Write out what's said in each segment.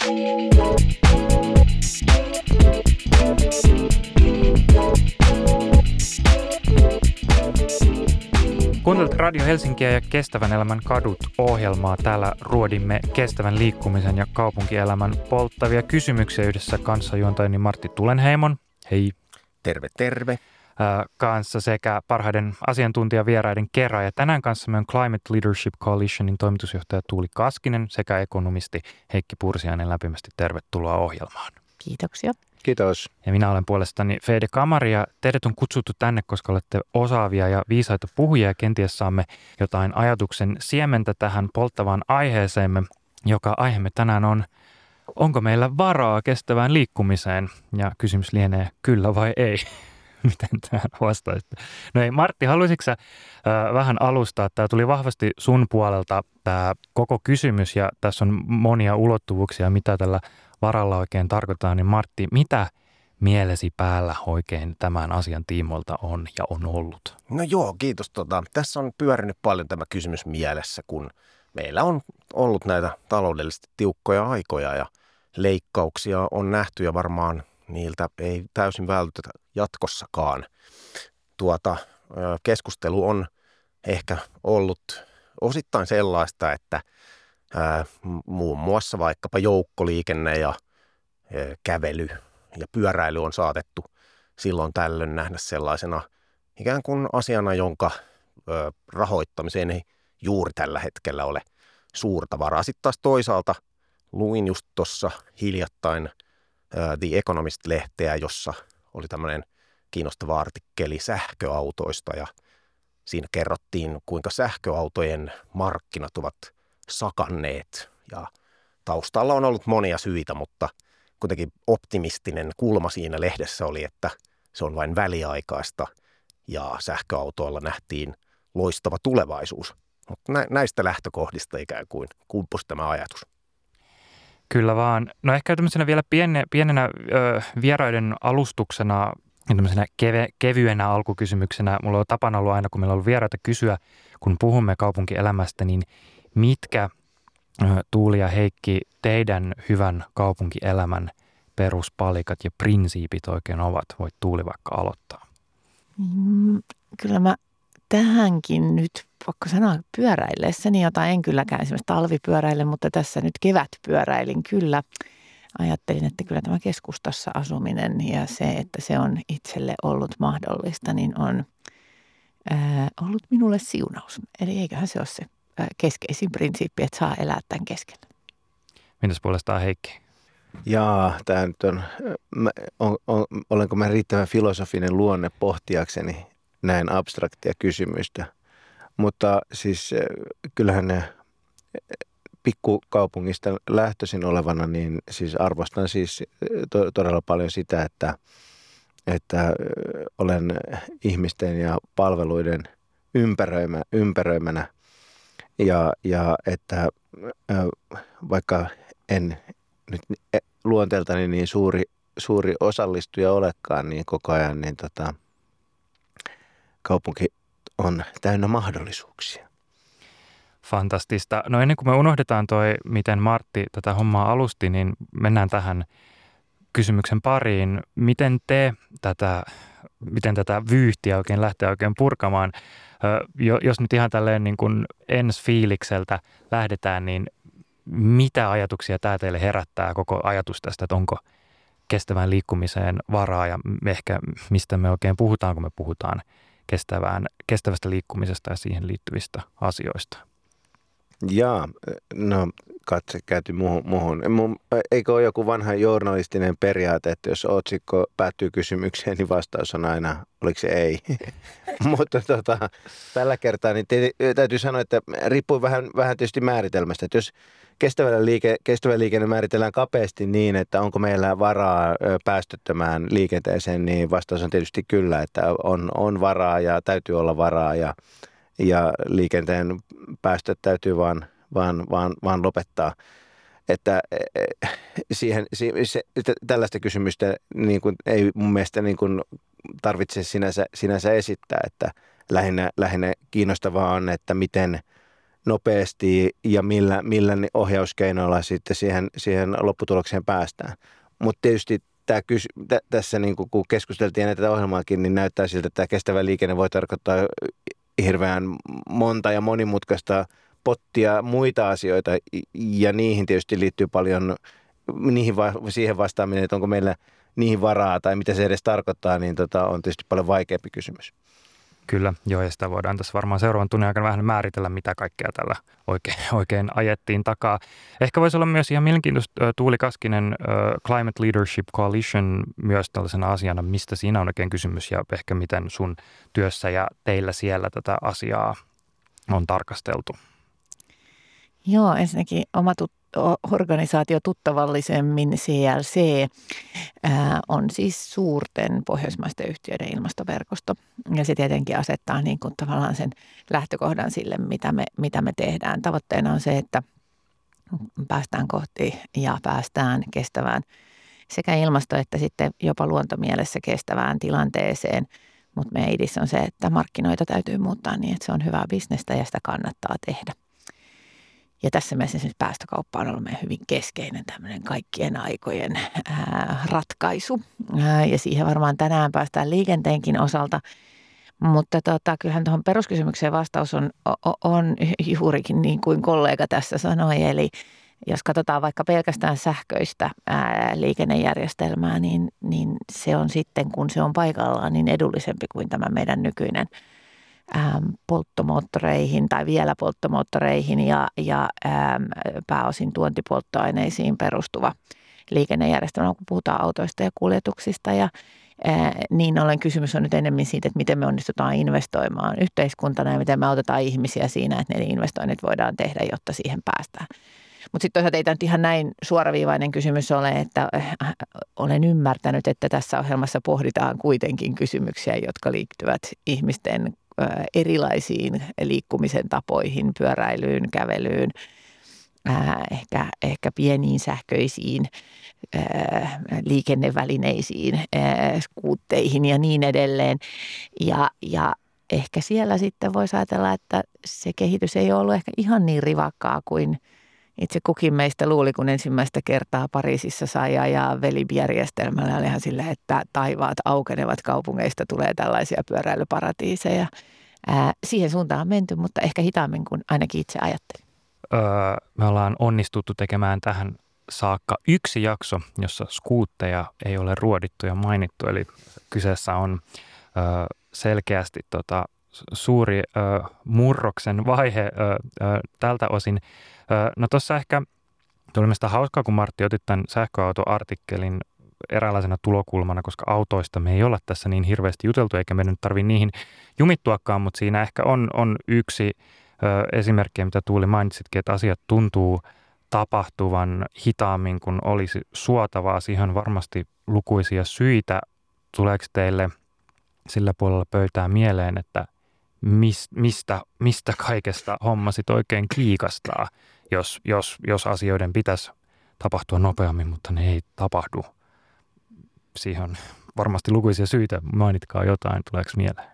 Kuuntelet Radio Helsinkiä ja Kestävän elämän kadut-ohjelmaa. Täällä ruodimme kestävän liikkumisen ja kaupunkielämän polttavia kysymyksiä yhdessä kanssajuontajani Martti Tulenheimon. Hei. Terve, terve. Kanssa sekä parhaiden asiantuntijavieraiden kerran. Ja tänään kanssamme on Climate Leadership Coalitionin toimitusjohtaja Tuuli Kaskinen sekä ekonomisti Heikki Pursiainen. Lämpimästi tervetuloa ohjelmaan. Kiitoksia. Kiitos. Ja minä olen puolestani Fede Kamari ja teidät on kutsuttu tänne, koska olette osaavia ja viisaita puhujia ja kenties saamme jotain ajatuksen siementä tähän polttavaan aiheeseemme, joka aiheemme tänään on, onko meillä varaa kestävään liikkumiseen? Ja kysymys lienee kyllä vai ei. Miten tähän vastaisitte? No ei, Martti, haluaisitko sä vähän alustaa? Tämä tuli vahvasti sun puolelta tämä koko kysymys ja tässä on monia ulottuvuuksia, mitä tällä varalla oikein tarkoittaa. Niin Martti, mitä mielesi päällä oikein tämän asian tiimoilta on ja on ollut? No joo, kiitos. Tässä on pyörinyt paljon tämä kysymys mielessä, kun meillä on ollut näitä taloudellisesti tiukkoja aikoja ja leikkauksia on nähty ja varmaan niiltä ei täysin vältytä jatkossakaan. Keskustelu on ehkä ollut osittain sellaista, että muun muassa vaikkapa joukkoliikenne ja kävely ja pyöräily on saatettu silloin tällöin nähdä sellaisena ikään kuin asiana, jonka rahoittamiseen ei juuri tällä hetkellä ole suurta varaa. Sitten taas toisaalta luin just tuossa hiljattain The Economist-lehteä, jossa oli tämmöinen kiinnostava artikkeli sähköautoista ja siinä kerrottiin, kuinka sähköautojen markkinat ovat sakanneet ja taustalla on ollut monia syitä, mutta kuitenkin optimistinen kulma siinä lehdessä oli, että se on vain väliaikaista ja sähköautoilla nähtiin loistava tulevaisuus. Mutta näistä lähtökohdista ikään kuin kumpusi tämä ajatus. Kyllä vaan. No ehkä tämmöisenä vielä pienenä vieraiden alustuksena ja tämmöisenä kevyenä alkukysymyksenä. Mulla on tapana ollut aina, kun meillä on ollut vieraita kysyä, kun puhumme kaupunkielämästä, niin mitkä Tuuli ja Heikki teidän hyvän kaupunkielämän peruspalikat ja prinsiipit oikein ovat? Voit Tuuli vaikka aloittaa. Kyllä mä tähänkin nyt, vaikka sanoa pyöräillessäni, jota en kylläkään esimerkiksi talvipyöräille, mutta tässä nyt kevätpyöräilin kyllä. Ajattelin, että kyllä tämä keskustassa asuminen ja se, että se on itselle ollut mahdollista, niin on ollut minulle siunaus. Eli eiköhän se ole se keskeisin prinsiippi, että saa elää tämän keskellä. Mitäs puolestaan Heikki? Jaa, tämä nyt olenko mä riittävän filosofinen luonne pohtiakseni näin abstraktia kysymystä. Mutta siis kyllähän ne pikkukaupungista lähtöisin olevana, niin siis arvostan siis todella paljon sitä, että olen ihmisten ja palveluiden ympäröimänä ja että vaikka en nyt luonteeltani niin suuri osallistuja olekaan, niin koko ajan niin kaupunki on täynnä mahdollisuuksia. Fantastista. No ennen kuin me unohdetaan miten Martti tätä hommaa alusti, niin mennään tähän kysymyksen pariin. Miten tätä vyyhtiä lähtee oikein purkamaan? Jos nyt ihan tälleen niin kuin ensi fiilikseltä lähdetään, niin mitä ajatuksia tämä teille herättää, koko ajatus tästä, että onko kestävään liikkumiseen varaa ja ehkä mistä me oikein puhutaan, kun me puhutaan kestävästä liikkumisesta ja siihen liittyvistä asioista? Jaa, no katse käyty muuhun. Eikö ole joku vanha journalistinen periaate, että jos otsikko päättyy kysymykseen, niin vastaus on aina, oliko se ei? Mutta tällä kertaa niin täytyy sanoa, että riippuu vähän tietysti määritelmästä. Että jos kestävä liikenne määritellään kapeasti niin, että onko meillä varaa päästöttömään liikenteeseen, niin vastaus on tietysti kyllä, että on varaa ja täytyy olla varaa ja liikenteen päästöt täytyy vaan lopettaa. Että tällaista kysymystä niin kuin ei mun mielestä niin kuin tarvitse sinänsä esittää, että lähinnä kiinnostavaa on, että miten nopeasti ja millä ohjauskeinoilla sitten siihen lopputulokseen päästään. Mutta tietysti tässä niin kun keskusteltiin ennen tätä ohjelmaakin, niin näyttää siltä, että tämä kestävä liikenne voi tarkoittaa hirveän monta ja monimutkaista pottia muita asioita, ja niihin tietysti liittyy paljon, siihen vastaaminen, että onko meillä niihin varaa tai mitä se edes tarkoittaa, niin on tietysti paljon vaikeampi kysymys. Kyllä, joo, ja sitä voidaan tässä varmaan seuraavan tunnin aikana vähän määritellä, mitä kaikkea tällä oikein ajettiin takaa. Ehkä voisi olla myös ihan mielenkiintoista Tuuli Kaskinen, Climate Leadership Coalition myös tällaisena asiana, mistä siinä on oikein kysymys ja ehkä miten sun työssä ja teillä siellä tätä asiaa on tarkasteltu. Joo, ensinnäkin oma organisaatio tuttavallisemmin CLC on siis suurten pohjoismaisten yhtiöiden ilmastoverkosto. Ja se tietenkin asettaa niin kuin tavallaan sen lähtökohdan sille, mitä me tehdään. Tavoitteena on se, että päästään kohti ja päästään kestävään sekä ilmasto- että sitten jopa luontomielessä kestävään tilanteeseen. Mutta meidän idis on se, että markkinoita täytyy muuttaa niin, että se on hyvää bisnestä ja sitä kannattaa tehdä. Ja tässä mielessä esimerkiksi päästökauppa on ollut meidän hyvin keskeinen tämmöinen kaikkien aikojen ratkaisu. Ja siihen varmaan tänään päästään liikenteenkin osalta. Mutta kyllähän tuohon peruskysymykseen vastaus on juurikin niin kuin kollega tässä sanoi. Eli jos katsotaan vaikka pelkästään sähköistä liikennejärjestelmää, niin se on sitten, kun se on paikallaan, niin edullisempi kuin tämä meidän nykyinen polttomoottoreihin tai vielä polttomoottoreihin ja pääosin tuontipolttoaineisiin perustuva liikennejärjestelmä, kun puhutaan autoista ja kuljetuksista. Ja niin ollen kysymys on nyt enemmän siitä, että miten me onnistutaan investoimaan yhteiskuntana ja miten me autetaan ihmisiä siinä, että ne investoinnit voidaan tehdä, jotta siihen päästään. Mutta sitten toisaalta ei tämä nyt ihan näin suoraviivainen kysymys ole, että olen ymmärtänyt, että tässä ohjelmassa pohditaan kuitenkin kysymyksiä, jotka liittyvät ihmisten erilaisiin liikkumisen tapoihin, pyöräilyyn, kävelyyn, ehkä pieniin sähköisiin liikennevälineisiin, skuutteihin ja niin edelleen. Ja ehkä siellä sitten voisi ajatella, että se kehitys ei ole ollut ehkä ihan niin rivakkaa kuin itse kukin meistä luuli, kun ensimmäistä kertaa Pariisissa sai ajaa Velib-järjestelmällä. Olihan sille, että taivaat aukenevat, kaupungeista tulee tällaisia pyöräilyparatiiseja. Siihen suuntaan on menty, mutta ehkä hitaammin kuin ainakin itse ajattelin. Me ollaan onnistuttu tekemään tähän saakka yksi jakso, jossa skuutteja ei ole ruodittu ja mainittu. Eli kyseessä on selkeästi suuri murroksen vaihe tältä osin. No tuossa ehkä tuli mielestäni hauskaa, kun Martti otit tämän sähköautoartikkelin eräänlaisena tulokulmana, koska autoista me ei olla tässä niin hirveästi juteltu, eikä meidän nyt tarvitse niihin jumittuakaan, mutta siinä ehkä on yksi esimerkki, mitä Tuuli mainitsitkin, että asiat tuntuu tapahtuvan hitaammin kuin olisi suotavaa. Siihen on varmasti lukuisia syitä. Tuleeko teille sillä puolella pöytää mieleen, että mistä kaikesta homma sit oikein kiikastaa, jos asioiden pitäisi tapahtua nopeammin, mutta ne ei tapahdu. Siihen on varmasti lukuisia syitä. Mainitkaa jotain, tuleeko mieleen?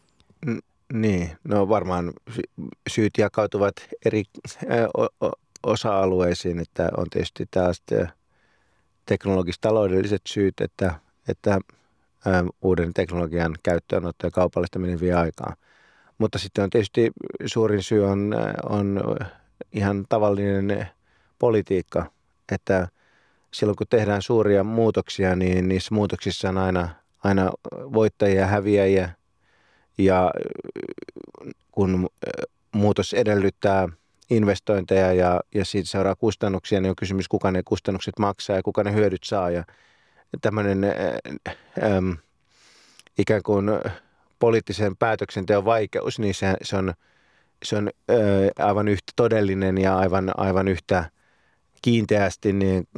Niin, no varmaan syyt jakautuvat eri osa-alueisiin, että on tietysti tällaiset teknologis-taloudelliset syyt, että uuden teknologian käyttöönotto ja kaupallistaminen vie aikaa. Mutta sitten on tietysti suurin syy on ihan tavallinen politiikka, että silloin kun tehdään suuria muutoksia, niin niissä muutoksissa on aina voittajia ja häviäjiä. Ja kun muutos edellyttää investointeja ja siitä seuraa kustannuksia, niin on kysymys, kuka ne kustannukset maksaa ja kuka ne hyödyt saa. Ja tämmöinen ikään kuin poliittisen päätöksenteon vaikeus, niin se on aivan yhtä todellinen ja aivan yhtä kiinteästi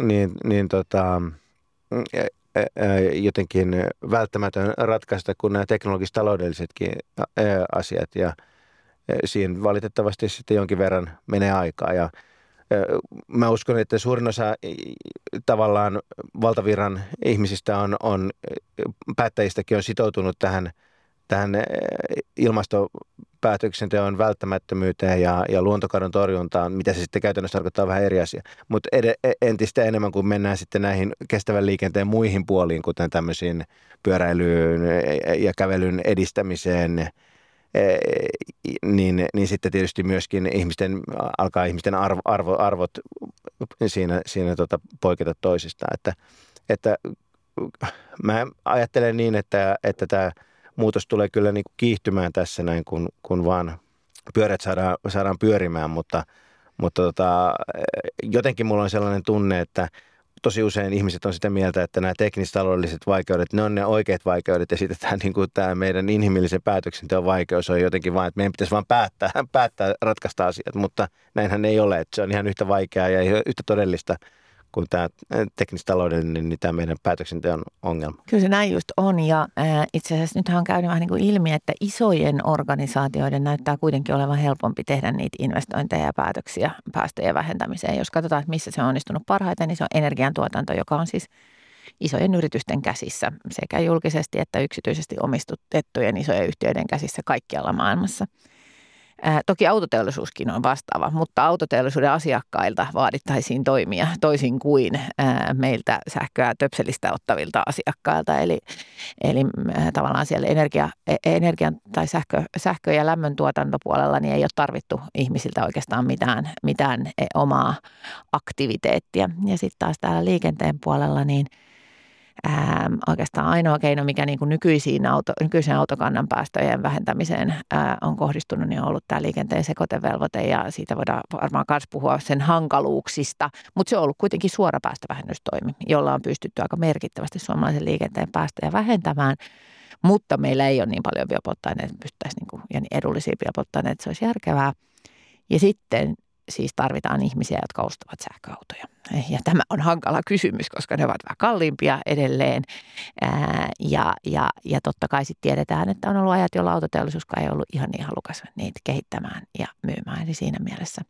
jotenkin välttämätön ratkaista kuin nämä teknologis-taloudellisetkin asiat. Ja siihen valitettavasti sitten jonkin verran menee aikaa. Ja mä uskon, että suurin osa tavallaan valtavirran ihmisistä päättäjistäkin on sitoutunut tähän päätöksenteon välttämättömyyteen ja luontokadon torjuntaan, mitä se sitten käytännössä tarkoittaa, vähän eri asia. Mutta entistä enemmän, kun mennään sitten näihin kestävän liikenteen muihin puoliin, kuten tämmöisiin pyöräilyyn ja kävelyn edistämiseen, niin sitten tietysti myöskin ihmisten arvot siinä poiketa toisistaan. Että mä ajattelen niin, että tämä muutos tulee kyllä niin kuin kiihtymään tässä näin, kun vaan pyörät saadaan pyörimään, mutta jotenkin mulla on sellainen tunne, että tosi usein ihmiset on sitä mieltä, että nämä teknistaloudelliset vaikeudet, ne on ne oikeat vaikeudet ja sitten tämä meidän inhimillisen päätöksenteon vaikeus on jotenkin vaan, että meidän pitäisi vaan päättää ratkaista asiat, mutta näinhän ei ole, että se on ihan yhtä vaikeaa ja yhtä todellista kuin tämä teknistaloudellinen, niin tämä meidän päätöksenteon ongelma. Kyllä se näin just on ja itse asiassa nythän on käynyt vähän niin kuin ilmi, että isojen organisaatioiden näyttää kuitenkin olevan helpompi tehdä niitä investointeja ja päätöksiä päästöjen vähentämiseen. Jos katsotaan, että missä se on onnistunut parhaiten, niin se on energiantuotanto, joka on siis isojen yritysten käsissä sekä julkisesti että yksityisesti omistettujen isojen yhtiöiden käsissä kaikkialla maailmassa. Toki autoteollisuuskin on vastaava, mutta autoteollisuuden asiakkailta vaadittaisiin toimia toisin kuin meiltä sähköä töpselistä ottavilta asiakkailta. Eli tavallaan siellä energian tai sähkö- ja lämmöntuotantopuolella niin ei ole tarvittu ihmisiltä oikeastaan mitään omaa aktiviteettia. Ja sitten taas täällä liikenteen puolella niin oikeastaan ainoa keino, mikä niin kuin nykyisen autokannan päästöjen vähentämiseen on kohdistunut, niin on ollut tämä liikenteen sekoitevelvoite ja siitä voidaan varmaan myös puhua sen hankaluuksista, mutta se on ollut kuitenkin suora päästövähennystoimi, jolla on pystytty aika merkittävästi suomalaisen liikenteen päästöjä vähentämään, mutta meillä ei ole niin paljon biopolttoaineita, pystyttäisiin niin kuin, ja niin edullisia biopolttoaineita, että se olisi järkevää. Ja sitten siis tarvitaan ihmisiä, jotka ostavat sähköautoja. Ja tämä on hankala kysymys, koska ne ovat vähän kalliimpia edelleen. Ja totta kai sitten tiedetään, että on ollut ajat, jolla autoteollisuuskaan ei ollut ihan niin halukas niitä kehittämään ja myymään. Eli siinä mielessä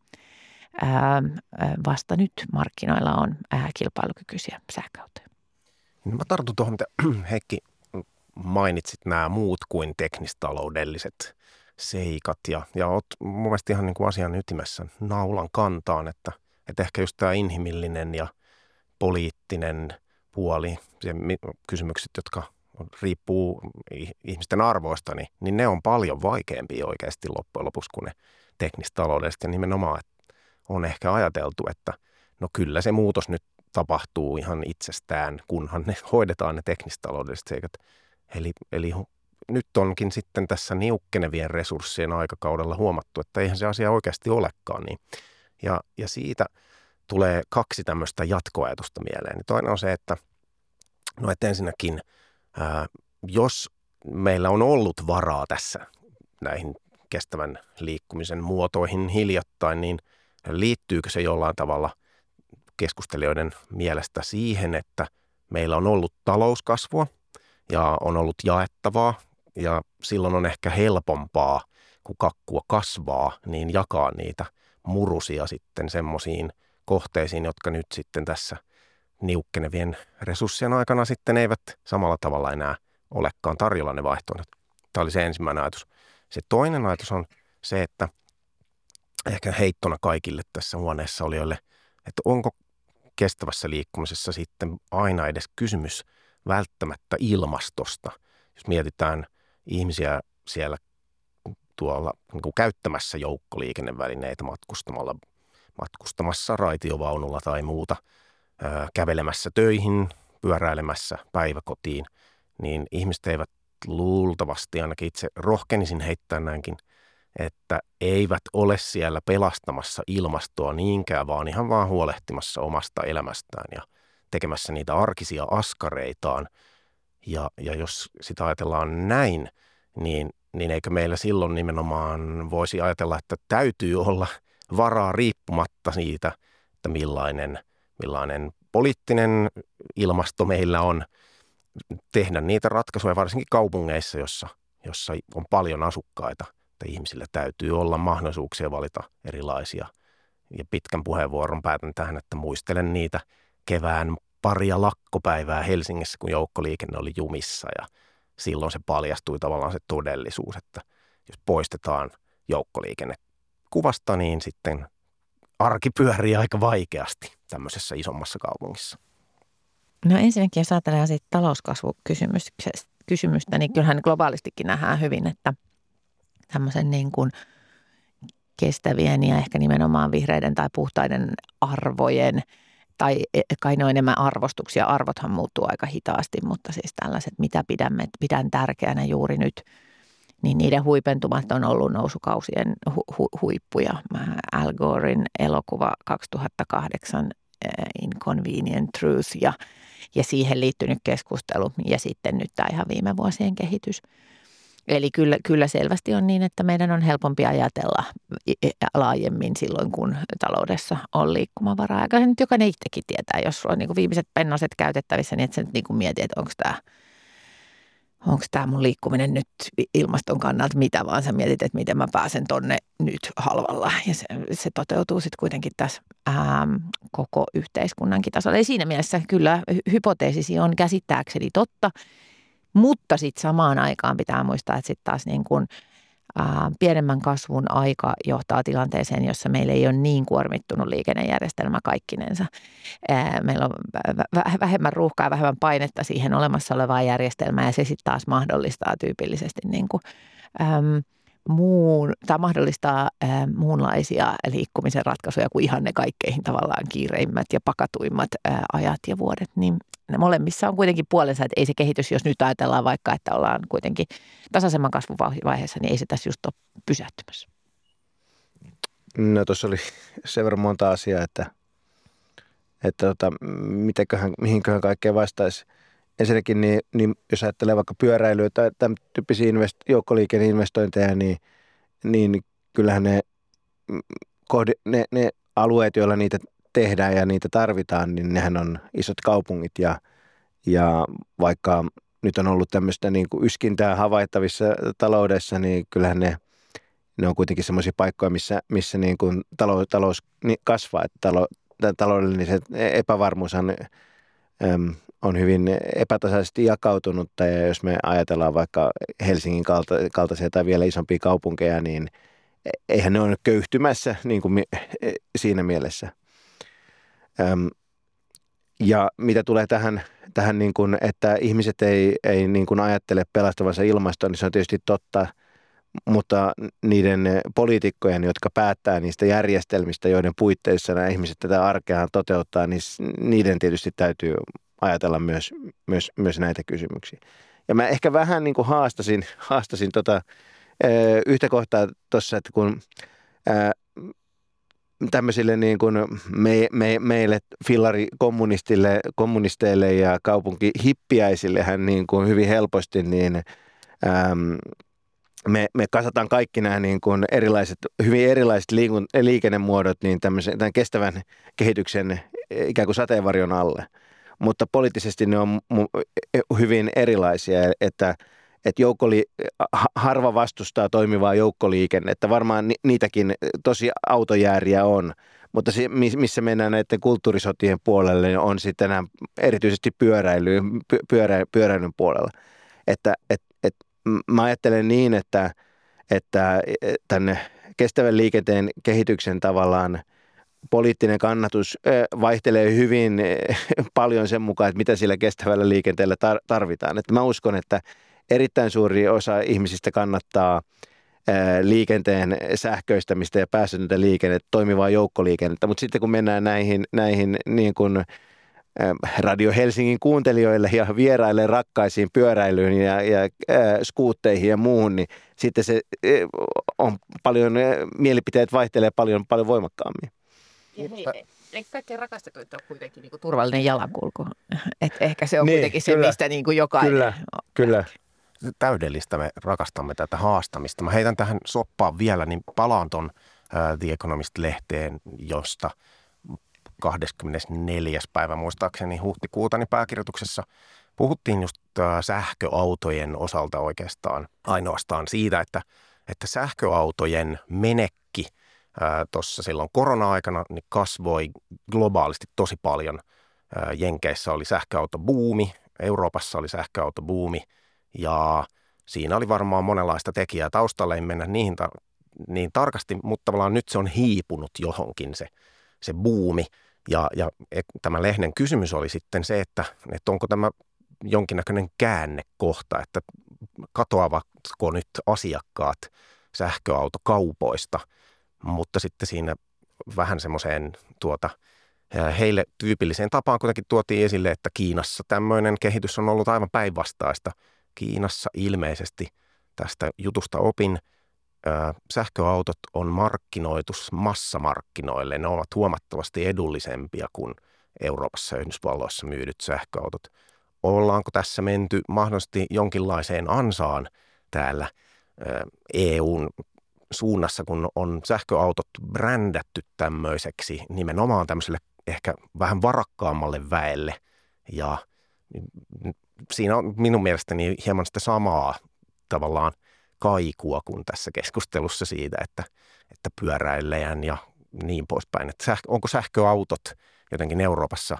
vasta nyt markkinoilla on kilpailukykyisiä sähköautoja. Mä tartun tuohon, mitä Heikki mainitsit, nämä muut kuin teknistaloudelliset seikat ja oot mun mielestä ihan niin kuin asian ytimessä naulan kantaan, että ehkä just tämä inhimillinen ja poliittinen puoli, kysymykset, jotka riippuu ihmisten arvoista, niin ne on paljon vaikeampia oikeasti loppujen lopuksi kuin ne teknistaloudelliset. Ja nimenomaan että on ehkä ajateltu, että no kyllä se muutos nyt tapahtuu ihan itsestään, kunhan ne hoidetaan ne teknistaloudelliset seikat. Eli nyt onkin sitten tässä niukkenevien resurssien aikakaudella huomattu, että eihän se asia oikeasti olekaan niin. Ja siitä tulee kaksi tämmöistä jatkoajatusta mieleen. Toinen on se, että ensinnäkin, jos meillä on ollut varaa tässä näihin kestävän liikkumisen muotoihin hiljattain, niin liittyykö se jollain tavalla keskustelijoiden mielestä siihen, että meillä on ollut talouskasvua ja on ollut jaettavaa, ja silloin on ehkä helpompaa, kun kakkua kasvaa, niin jakaa niitä murusia sitten semmoisiin kohteisiin, jotka nyt sitten tässä niukkenevien resurssien aikana sitten eivät samalla tavalla enää olekaan tarjolla ne vaihtoehdot. Tämä oli se ensimmäinen ajatus. Se toinen ajatus on se, että ehkä heittona kaikille tässä huoneessa olijoille, että onko kestävässä liikkumisessa sitten aina edes kysymys välttämättä ilmastosta. Jos mietitään ihmisiä siellä tuolla niin kuin käyttämässä joukkoliikennevälineitä matkustamassa raitiovaunulla tai muuta, kävelemässä töihin, pyöräilemässä päiväkotiin, niin ihmiset eivät luultavasti, ainakin itse rohkenisin heittää näinkin, että eivät ole siellä pelastamassa ilmastoa niinkään, vaan ihan vaan huolehtimassa omasta elämästään ja tekemässä niitä arkisia askareitaan. Ja jos sitä ajatellaan näin, niin eikö meillä silloin nimenomaan voisi ajatella, että täytyy olla varaa riippumatta siitä, että millainen poliittinen ilmasto meillä on, tehdä niitä ratkaisuja varsinkin kaupungeissa, jossa on paljon asukkaita, että ihmisillä täytyy olla mahdollisuuksia valita erilaisia. Ja pitkän puheenvuoron päätän tähän, että muistelen niitä kevään paria lakkopäivää Helsingissä, kun joukkoliikenne oli jumissa ja silloin se paljastui tavallaan se todellisuus, että jos poistetaan joukkoliikennekuvasta, niin sitten arki pyörii aika vaikeasti tämmöisessä isommassa kaupungissa. No ensinnäkin, jos ajatellaan siitä talouskasvukysymystä, niin kyllähän globaalistikin nähdään hyvin, että tämmöisen niin kuin kestävien ja ehkä nimenomaan vihreiden tai puhtaiden arvojen, tai kai ne on enemmän arvostuksia, arvothan muuttuu aika hitaasti, mutta siis tällaiset, mitä pidän tärkeänä juuri nyt, niin niiden huipentumat on ollut nousukausien huippuja. Al Goren elokuva 2008, Inconvenient Truth ja siihen liittynyt keskustelu ja sitten nyt tämä ihan viime vuosien kehitys. Eli kyllä selvästi on niin, että meidän on helpompi ajatella laajemmin silloin, kun taloudessa on liikkumavaraa. Eikä nyt jokainen itsekin tietää, jos on niin kuin viimeiset pennoset käytettävissä, niin että sä nyt niin kuin mietit, että onko tämä mun liikkuminen nyt ilmaston kannalta mitä, vaan sä mietit, että miten mä pääsen tonne nyt halvalla. Ja se toteutuu sitten kuitenkin tässä koko yhteiskunnankin tasolla. Eli siinä mielessä kyllä hypoteesisi on käsittääkseni totta, mutta sitten samaan aikaan pitää muistaa, että sitten taas niin kuin pienemmän kasvun aika johtaa tilanteeseen, jossa meillä ei ole niin kuormittunut liikennejärjestelmä kaikkinensa. Meillä on vähemmän ruuhkaa ja vähemmän painetta siihen olemassa olevaan järjestelmään ja se sitten taas mahdollistaa tyypillisesti niin kuin, mahdollistaa muunlaisia liikkumisen ratkaisuja kuin ihan ne kaikkein tavallaan kiireimmät ja pakatuimmat ajat ja vuodet, niin molemmissa on kuitenkin puolensa, että ei se kehitys, jos nyt ajatellaan vaikka, että ollaan kuitenkin tasaisemman kasvuvaiheessa, niin ei se tässä just ole pysähtymässä. No tuossa oli sen verran monta asiaa, että mihinköhän kaikkeen vastaisi. Ensinnäkin, niin jos ajattelee vaikka pyöräilyä tai tämän tyyppisiä joukkoliikenneinvestointeja, niin kyllähän ne alueet, joilla niitä tehdään ja niitä tarvitaan, niin nehän on isot kaupungit ja vaikka nyt on ollut tämmöistä niin kuin yskintää havaittavissa taloudessa, niin kyllähän ne on kuitenkin semmoisia paikkoja, missä niin kuin talous kasvaa, että taloudellinen epävarmuus on hyvin epätasaisesti jakautunutta ja jos me ajatellaan vaikka Helsingin kaltaisia tai vielä isompia kaupunkeja, niin eihän ne ole köyhtymässä niin kuin siinä mielessä. Ja mitä tulee tähän niin kuin, että ihmiset ei niin kuin ajattele pelastavansa ilmastoa, niin se on tietysti totta, mutta niiden poliitikkojen, jotka päättää niistä järjestelmistä, joiden puitteissa nämä ihmiset tätä arkeaan toteuttaa, niin niiden tietysti täytyy ajatella myös näitä kysymyksiä. Ja mä ehkä vähän niin kuin haastasin yhtä kohtaa tuossa, että kun tämmöisille niin kuin meille fillarikommunisteille ja kaupunkihippiäisille hän niin kuin hyvin helposti niin me kasataan kaikki nämä niin kuin hyvin erilaiset liikennemuodot niin tämän kestävän kehityksen ikään kuin sateenvarjon alle. Mutta poliittisesti ne on hyvin erilaisia, että harva vastustaa toimivaa joukkoliikennettä. Varmaan niitäkin tosi autojääriä on, mutta se, missä mennään näiden kulttuurisotien puolelle, on sitten erityisesti pyöräilyn puolella. Että mä ajattelen niin, että tämän kestävän liikenteen kehityksen tavallaan poliittinen kannatus vaihtelee hyvin paljon sen mukaan, että mitä sillä kestävällä liikenteellä tarvitaan. Että mä uskon, että erittäin suuri osa ihmisistä kannattaa liikenteen sähköistämistä ja päästötöntä liikennettä, toimivaa joukkoliikennettä, mutta sitten kun mennään näihin niin kuin Radio Helsingin kuuntelijoille ja vieraille rakkaisiin pyöräilyyn ja skuutteihin ja muuhun, niin sitten se on paljon, mielipiteet vaihtelee paljon voimakkaammin. Eikö kaikkein rakastetuinta ole kuitenkin niin kuin turvallinen jalankulku? Et ehkä se on niin, kuitenkin kyllä, se, mistä niin kuin jokainen... Kyllä. Täydellistä, me rakastamme tätä haastamista. Mä heitän tähän soppaan vielä, niin palaan ton The Economist-lehteen, josta 24. päivä muistaakseni huhtikuuta niin pääkirjoituksessa puhuttiin just sähköautojen osalta oikeastaan ainoastaan siitä, että sähköautojen menekki tuossa silloin korona-aikana niin kasvoi globaalisti tosi paljon. Jenkeissä oli sähköautobuumi, Euroopassa oli sähköautobuumi ja siinä oli varmaan monenlaista tekijää taustalla. Ei mennä niihin niin tarkasti, mutta tavallaan nyt se on hiipunut johonkin se buumi. Ja tämä lehden kysymys oli sitten se, että onko tämä jonkinnäköinen käännekohta, että katoavatko nyt asiakkaat sähköautokaupoista, mutta sitten siinä vähän semmoiseen heille tyypilliseen tapaan kuitenkin tuotiin esille, että Kiinassa tämmöinen kehitys on ollut aivan päinvastaista. Kiinassa ilmeisesti tästä jutusta opin, sähköautot on markkinoitu massamarkkinoille. Ne ovat huomattavasti edullisempia kuin Euroopassa ja Yhdysvalloissa myydyt sähköautot. Ollaanko tässä menty mahdollisesti jonkinlaiseen ansaan täällä EUn suunnassa, kun on sähköautot brändätty tämmöiseksi nimenomaan tämmöiselle ehkä vähän varakkaammalle väelle. Ja siinä on minun mielestäni hieman sitä samaa tavallaan kaikua kuin tässä keskustelussa siitä, että pyöräilijän ja niin poispäin. Että onko sähköautot jotenkin Euroopassa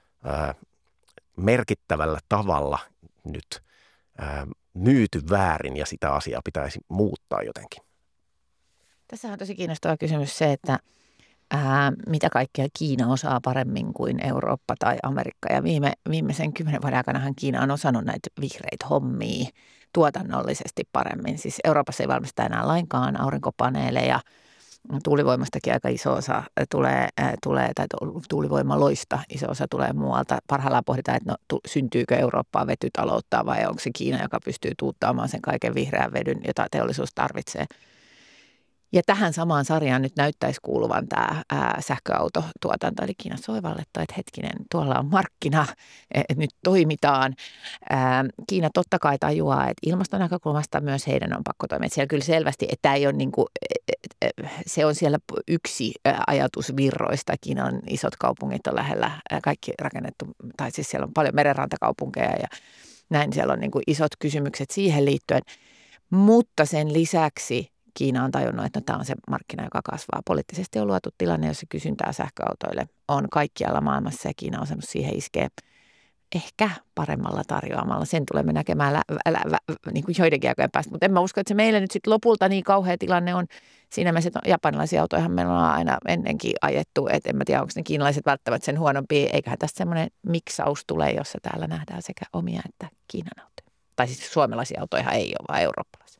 merkittävällä tavalla nyt myyty väärin ja sitä asiaa pitäisi muuttaa jotenkin? Tässä on tosi kiinnostava kysymys se, että mitä kaikkea Kiina osaa paremmin kuin Eurooppa tai Amerikka. Ja viimeisen 10 vuoden aikanahan Kiina on osannut näitä vihreitä hommia tuotannollisesti paremmin. Siis Euroopassa ei valmista enää lainkaan aurinkopaneeleja. Tuulivoimastakin aika iso osa tulee tai tuulivoimaloista iso osa tulee muualta. Parhaillaan pohditaan, että syntyykö Eurooppaan vetytaloutta vai onko se Kiina, joka pystyy tuuttaamaan sen kaiken vihreän vedyn, jota teollisuus tarvitsee. Ja tähän samaan sarjaan nyt näyttäisi kuuluvan tämä sähköautotuotanto. Eli Kiinassa oivallettu, että hetkinen, tuolla on markkina, nyt toimitaan. Kiina totta kai tajuaa, että ilmaston näkökulmasta myös heidän on pakko toimia. Että siellä kyllä selvästi, että tämä ei ole niin kuin, se on siellä yksi ajatusvirroista. Kiinan isot kaupungit on lähellä kaikki rakennettu, tai siis siellä on paljon merenrantakaupunkeja ja näin. Siellä on niin kuin isot kysymykset siihen liittyen, mutta sen lisäksi Kiina on tajunnut, että tämä on se markkina, joka kasvaa. Poliittisesti on luotu tilanne, jossa kysyntää sähköautoille on kaikkialla maailmassa ja Kiina on osannut siihen iskeä ehkä paremmalla tarjoamalla. Sen tulemme näkemään niin kuin joidenkin aikojen päästä, mutta en mä usko, että se meille nyt sitten lopulta niin kauhea tilanne on. Siinä mielessä, että japanilaisia autoja meillä on aina ennenkin ajettu, että en mä tiedä, onko ne kiinalaiset välttämättä sen huonompia. Eiköhän tästä semmoinen miksaus tulee, jossa täällä nähdään sekä omia että Kiinan autoja. Tai siis suomalaisia autoja ei ole, vaan eurooppalaisia.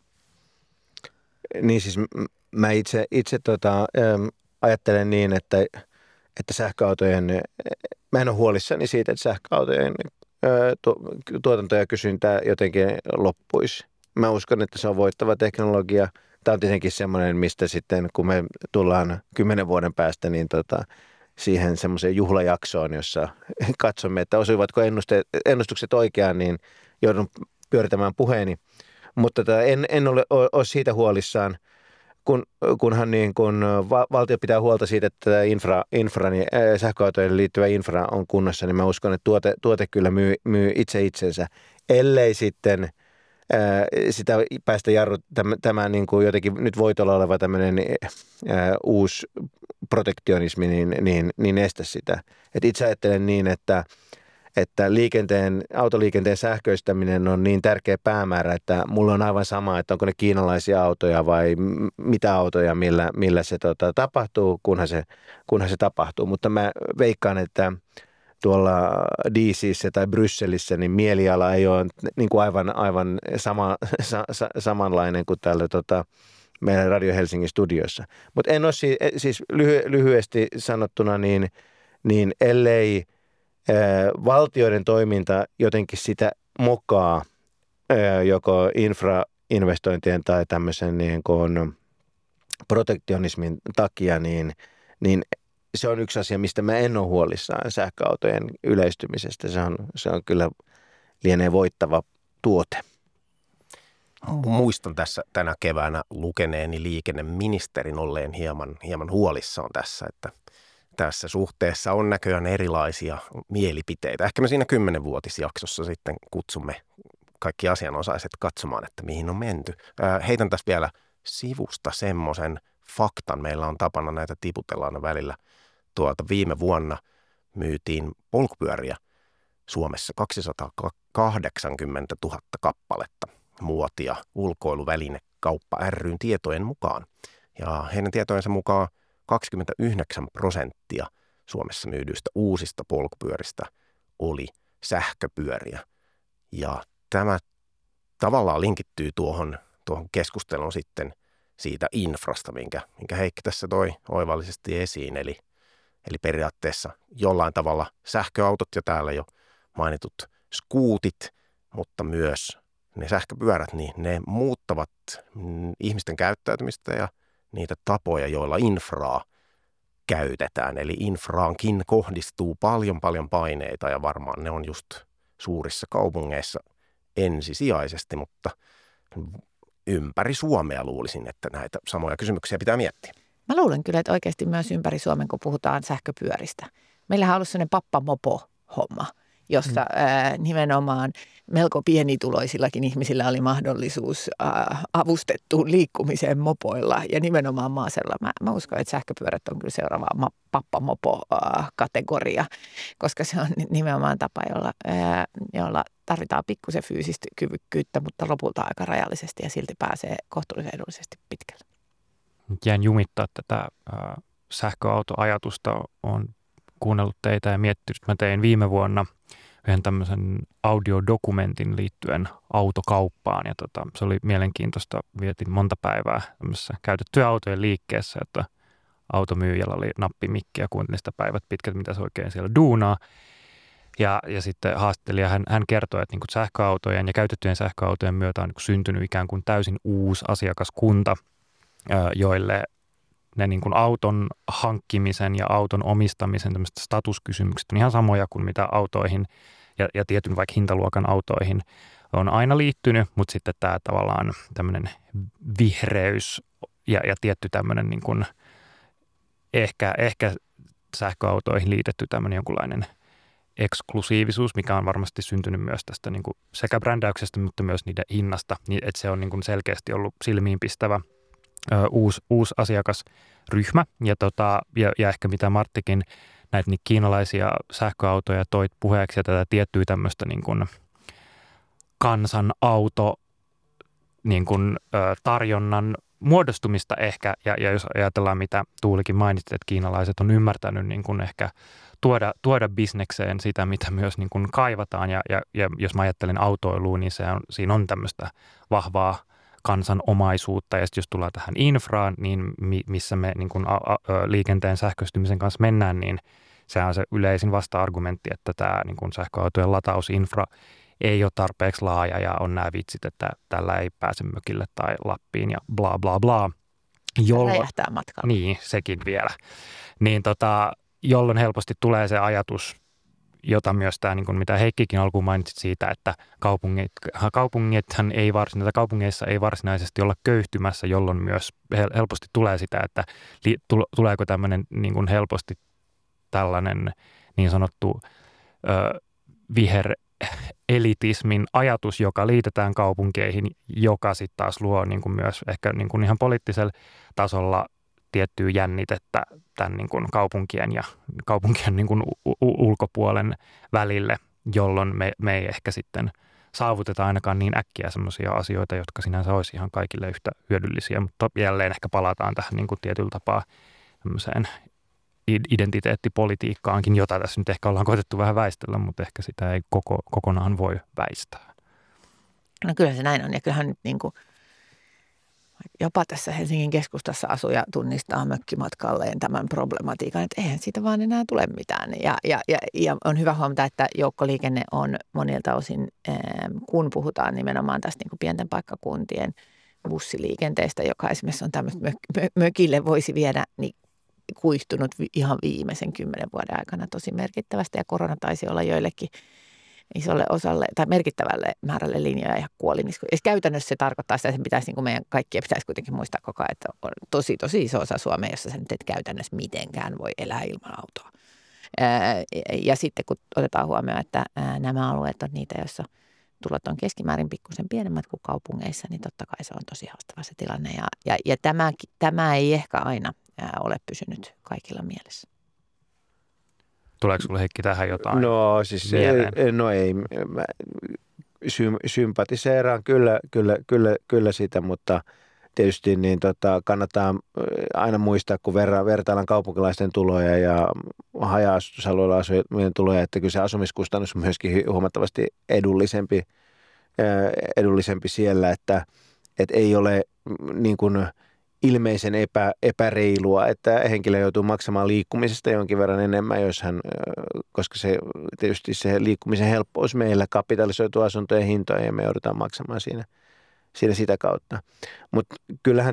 Niin siis mä itse ajattelen niin, että sähköautojen, mä en ole huolissani siitä, että sähköautojen tuotanto ja kysyntä jotenkin loppuisi. Mä uskon, että se on voittava teknologia. Tämä on tietenkin semmoinen, mistä sitten kun me tullaan 10 vuoden päästä, niin siihen semmoiseen juhlajaksoon, jossa katsomme, että osuivatko ennustukset oikeaan, niin joudun pyöritämään puheeni. Mutta en ole siitä huolissaan, kunhan niin kun valtio pitää huolta siitä, että infra niin sähköautojen liittyvä infra on kunnossa, niin mä uskon, että tuote kyllä myy itse itsensä, ellei sitten sitä päästä tämä niin kuin jotenkin nyt voitolla oleva tämmöinen uusi protektionismi niin estä sitä. Et itse ajattelen niin, että autoliikenteen sähköistäminen on niin tärkeä päämäärä, että mulla on aivan sama, että onko ne kiinalaisia autoja vai mitä autoja, millä se tapahtuu, kunhan se tapahtuu. Mutta mä veikkaan, että tuolla DC:ssä tai Brysselissä niin mieliala ei ole niin kuin aivan samanlainen kuin täällä meidän Radio Helsingin studiossa. Mutta en ole siis lyhyesti sanottuna, niin ellei valtioiden toiminta jotenkin sitä mokaa joko infrainvestointien tai tämmöisen niin kuin protektionismin takia, niin se on yksi asia, mistä mä en ole huolissaan sähköautojen yleistymisestä. Se on kyllä lienee voittava tuote. Muistan tänä keväänä lukeneeni liikenneministerin olleen hieman huolissaan tässä, että tässä suhteessa on näköjään erilaisia mielipiteitä. Ehkä me siinä 10-vuotisjaksossa sitten kutsumme kaikki asianosaiset katsomaan, että mihin on menty. Heitän tässä vielä sivusta semmoisen faktan. Meillä on tapana näitä tiputella aina välillä. Viime vuonna myytiin polkupyöriä Suomessa 280 000 kappaletta muotia ulkoiluvälinekauppa ry:n tietojen mukaan. Ja heidän tietojensa mukaan 29% Suomessa myydyistä uusista polkupyöristä oli sähköpyöriä. Ja tämä tavallaan linkittyy tuohon keskusteluun sitten siitä infrasta, minkä Heikki tässä toi oivallisesti esiin. Eli periaatteessa jollain tavalla sähköautot ja täällä jo mainitut skuutit, mutta myös ne sähköpyörät, niin ne muuttavat ihmisten käyttäytymistä ja niitä tapoja, joilla infraa käytetään. Eli infraankin kohdistuu paljon paineita ja varmaan ne on just suurissa kaupungeissa ensisijaisesti, mutta ympäri Suomea luulisin, että näitä samoja kysymyksiä pitää miettiä. Mä luulen kyllä, että oikeasti myös ympäri Suomen, kun puhutaan sähköpyöristä. Meillähän on ollut sellainen pappamopo-homma, jossa nimenomaan melko pienituloisillakin ihmisillä oli mahdollisuus avustettuun liikkumiseen mopoilla ja nimenomaan maaseudulla. Mä uskon, että sähköpyörät on kyllä seuraava pappamopo-kategoria, koska se on nimenomaan tapa, jolla tarvitaan pikkusen fyysistä kyvykkyyttä, mutta lopulta aika rajallisesti ja silti pääsee kohtuullisen edullisesti pitkälle. Jään jumittaa tätä sähköautoajatusta. Olen kuunnellut teitä ja miettinyt. Mä tein viime vuonna yhden tämmöisen audiodokumentin liittyen autokauppaan. Ja se oli mielenkiintoista. Vietin monta päivää tämmöisessä käytettyjen autojen liikkeessä, että automyyjällä oli nappimikki ja kuuntelin sitä päivät pitkät, mitä se oikein siellä duunaa. Ja sitten haastattelija, hän kertoi, että niin kuin sähköautojen ja käytettyjen sähköautojen myötä on niin kuin syntynyt ikään kuin täysin uusi asiakaskunta, joille ne niin kuin auton hankkimisen ja auton omistamisen tämmöiset statuskysymykset on ihan samoja kuin mitä autoihin ja tietyn vaikka hintaluokan autoihin on aina liittynyt, mutta sitten tämä tavallaan tämmöinen vihreys ja tietty tämmöinen niin kuin ehkä sähköautoihin liitetty tämmöinen jonkunlainen eksklusiivisuus, mikä on varmasti syntynyt myös tästä niin kuin sekä brändäyksestä, mutta myös niiden hinnasta, niin että se on niin kuin selkeästi ollut silmiinpistävä uusi asiakasryhmä. Ja ehkä mitä Marttikin näitä niin kiinalaisia sähköautoja toit puheeksi ja tätä tiettyä tämmöistä niin kuin kansanauto niin kuin, tarjonnan muodostumista ehkä, ja jos ajatellaan, mitä Tuulikin mainitsi, että kiinalaiset on ymmärtänyt niin kuin ehkä tuoda bisnekseen sitä, mitä myös niin kuin kaivataan, ja jos mä ajattelen autoiluun, niin siinä on tämmöistä vahvaa kansanomaisuutta, ja sitten jos tullaan tähän infraan, niin missä me niin kuin liikenteen sähköistymisen kanssa mennään, niin sehän on se yleisin vasta-argumentti, että tämä niin kuin sähköautojen latausinfra ei ole tarpeeksi laaja ja on nämä vitsit, että tällä ei pääse mökille tai Lappiin ja bla bla bla. Räjähtää matkalla. Niin, sekin vielä. Niin jolloin helposti tulee se ajatus, jota myös tämä, niin kuin mitä Heikkikin alkuun mainitsit siitä, että kaupungeissa ei varsinaisesti olla köyhtymässä, jolloin myös helposti tulee sitä, että tuleeko tämmöinen niin kuin helposti tällainen niin sanottu viherelitismin ajatus, joka liitetään kaupunkeihin, joka sitten taas luo niin kuin myös ehkä niin kuin ihan poliittisella tasolla tiettyä jännitettä tämän niin kuin kaupunkien niin kuin ulkopuolen välille, jolloin me ei ehkä sitten saavuteta ainakaan niin äkkiä sellaisia asioita, jotka sinänsä olisi ihan kaikille yhtä hyödyllisiä, mutta jälleen ehkä palataan tähän niin kuin tietyllä tapaa tämmöiseen identiteettipolitiikkaankin, jota tässä nyt ehkä ollaan koetettu vähän väistellä, mutta ehkä sitä ei kokonaan voi väistää. No kyllä se näin on, ja kyllähän nyt niin kuin jopa tässä Helsingin keskustassa asuja tunnistaa mökkimatkalleen tämän problematiikan, että eihän siitä vaan enää tule mitään. Ja on hyvä huomata, että joukkoliikenne on monilta osin, kun puhutaan nimenomaan tästä niin kuin pienten paikkakuntien bussiliikenteestä, joka esimerkiksi on tämmöistä mökille voisi viedä, niin kuihtunut ihan viimeisen 10 vuoden aikana tosi merkittävästi, ja korona taisi olla joillekin isolle osalle tai merkittävälle määrälle linjoja ja kuolinisku. Käytännössä se tarkoittaa sitä, että pitäisi, niin kuin meidän kaikkien pitäisi kuitenkin muistaa koko ajan, että on tosi iso osa Suomea, jossa se nyt et käytännössä mitenkään voi elää ilman autoa. Ja sitten kun otetaan huomioon, että nämä alueet on niitä, joissa tulot on keskimäärin pikkusen pienemmät kuin kaupungeissa, niin totta kai se on tosi haastava se tilanne. Ja tämä ei ehkä aina ole pysynyt kaikilla mielessä. Tuleeko sinulle, Heikki, tähän jotain? No siis ei. Sympatiseeraan kyllä sitä, mutta tietysti niin kannattaa aina muistaa, kun vertaillaan kaupunkilaisten tuloja ja haja-asutusalueella asuvien tuloja, että kyllä se asumiskustannus on myöskin huomattavasti edullisempi siellä, että ei ole niin kuin ilmeisen epäreilua, että henkilö joutuu maksamaan liikkumisesta jonkin verran enemmän, koska tietysti se liikkumisen helppous meillä kapitalisoituu asuntojen hintoja ja me joudutaan maksamaan siinä sitä kautta. Mutta kyllähän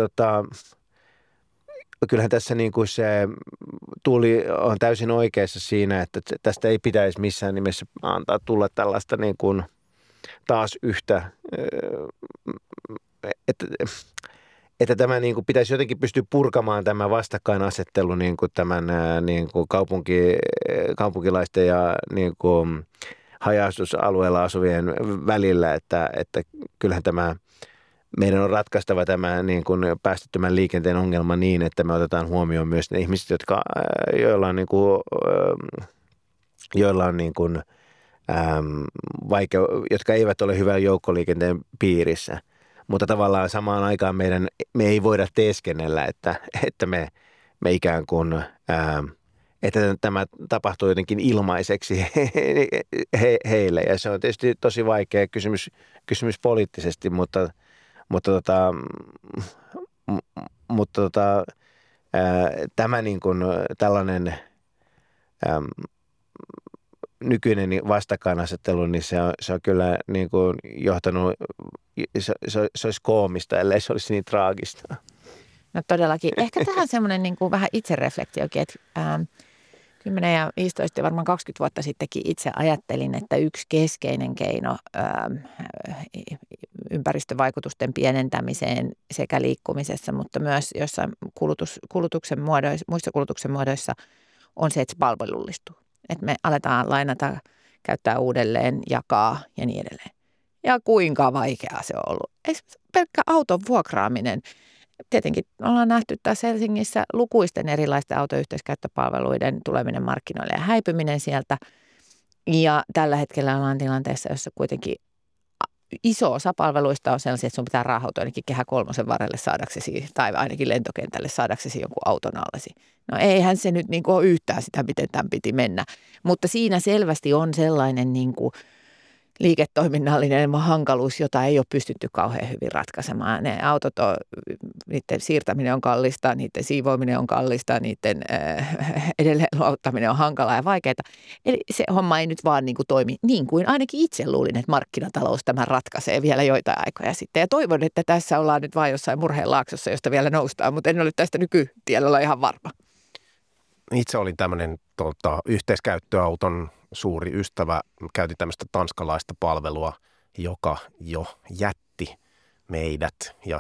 tässä niin kuin se Tuuli on täysin oikeassa siinä, että tästä ei pitäisi missään nimessä antaa tulla tällaista niin kuin taas yhtä, että tämä niin kuin pitäisi jotenkin pystyä purkamaan tämä vastakkainasettelu niin kuin tämän niin kuin kaupunkilaisten ja niin kuin haja-asutusalueella asuvien välillä, että kyllähän meidän on ratkaistava tämä niin kuin päästöttömän liikenteen ongelma niin, että me otetaan huomioon myös ne ihmiset, joilla on jotka eivät ole hyvän joukkoliikenteen piirissä. Mutta tavallaan samaan aikaan me ei voida teeskennellä, että me ikään kuin, että tämä tapahtuu jotenkin ilmaiseksi heille. Ja se on tietysti tosi vaikea kysymys poliittisesti, mutta tämä niin kuin tällainen nykyinen vastakkainasettelu, niin se on kyllä niin kuin johtanut, se olisi koomista, ellei se olisi niin traagista. No todellakin. Ehkä tähän semmoinen niin kuin vähän itsereflektiokin, että 10 ja 15 ja varmaan 20 vuotta sittenkin itse ajattelin, että yksi keskeinen keino ympäristövaikutusten pienentämiseen sekä liikkumisessa, mutta myös jossain muissa kulutuksen muodoissa on se, että se palvelullistuu. Että me aletaan lainata, käyttää uudelleen, jakaa ja niin edelleen. Ja kuinka vaikeaa se on ollut. Esimerkiksi pelkkä auton vuokraaminen. Tietenkin ollaan nähty tässä Helsingissä lukuisten erilaisten autoyhteiskäyttöpalveluiden tuleminen markkinoille ja häipyminen sieltä. Ja tällä hetkellä ollaan tilanteessa, jossa kuitenkin iso osa palveluista on sellaisia, että sun pitää raahautua ainakin Kehä kolmosen varrelle saadaksesi, tai ainakin lentokentälle saadaksesi jonkun auton allesi. No eihän se nyt niin kuin ole yhtään sitä, miten tämän piti mennä. Mutta siinä selvästi on sellainen niin kuin liiketoiminnallinen hankaluus, jota ei ole pystytty kauhean hyvin ratkaisemaan. Ne autot, niiden siirtäminen on kallista, niiden siivoaminen on kallista, niiden edelleen luottaminen on hankalaa ja vaikeaa. Eli se homma ei nyt vaan niin kuin toimi niin kuin ainakin itse luulin, että markkinatalous tämän ratkaisee vielä joitain aikoja sitten. Ja toivon, että tässä ollaan nyt vaan jossain murheen laaksossa, josta vielä noustaan, mutta en ole tästä nykytiellä ihan varma. Itse olin tämmöinen yhteiskäyttöauton suuri ystävä. Käytin tämmöistä tanskalaista palvelua, joka jo jätti meidät ja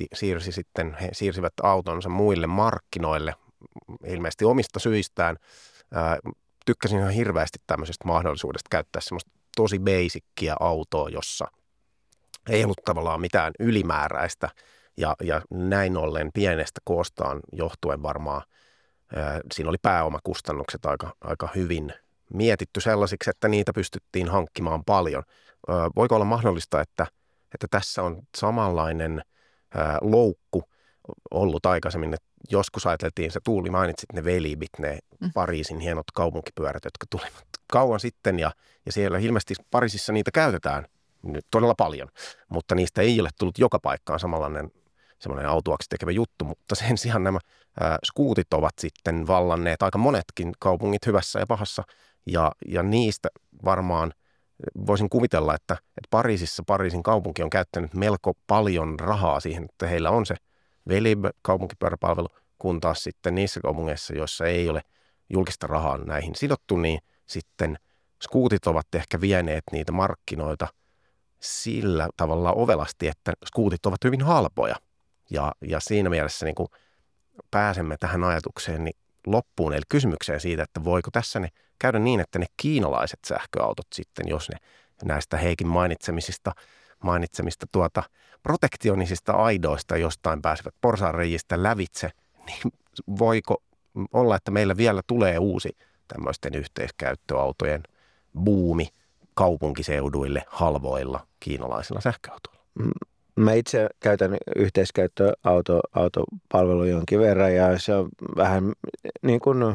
he siirsivät autonsa muille markkinoille, ilmeisesti omista syistään. Tykkäsin ihan hirveästi tämmöisestä mahdollisuudesta käyttää semmoista tosi basickia autoa, jossa ei ollut tavallaan mitään ylimääräistä ja näin ollen pienestä koostaan johtuen varmaan siinä oli pääomakustannukset aika hyvin mietitty sellaisiksi, että niitä pystyttiin hankkimaan paljon. Voiko olla mahdollista, että tässä on samanlainen loukku ollut aikaisemmin, että joskus ajateltiin, se Tuuli mainitsit ne Velibit, ne Pariisin hienot kaupunkipyörät, jotka tulivat kauan sitten ja siellä ilmeisesti Pariisissa niitä käytetään nyt todella paljon, mutta niistä ei ole tullut joka paikkaan semmoinen autuaksi tekevä juttu, mutta sen sijaan nämä skuutit ovat sitten vallanneet aika monetkin kaupungit hyvässä ja pahassa ja niistä varmaan voisin kuvitella, että Pariisin kaupunki on käyttänyt melko paljon rahaa siihen, että heillä on se Velib kaupunkipyöräpalvelu, kun taas sitten niissä kaupungeissa, joissa ei ole julkista rahaa näihin sidottu, niin sitten skuutit ovat ehkä vieneet niitä markkinoita sillä tavalla ovelasti, että skuutit ovat hyvin halpoja. Ja siinä mielessä niin kun pääsemme tähän ajatukseen niin loppuun, eli kysymykseen siitä, että voiko tässä käydä niin, että ne kiinalaiset sähköautot sitten, jos ne näistä Heikin mainitsemista protektionisista aidoista jostain pääsevät porsaanreiistä lävitse, niin voiko olla, että meillä vielä tulee uusi tämmöisten yhteiskäyttöautojen buumi kaupunkiseuduille halvoilla kiinalaisilla sähköautoilla? Mä itse käytän yhteiskäyttöautopalvelua jonkin verran ja se on vähän niin kuin,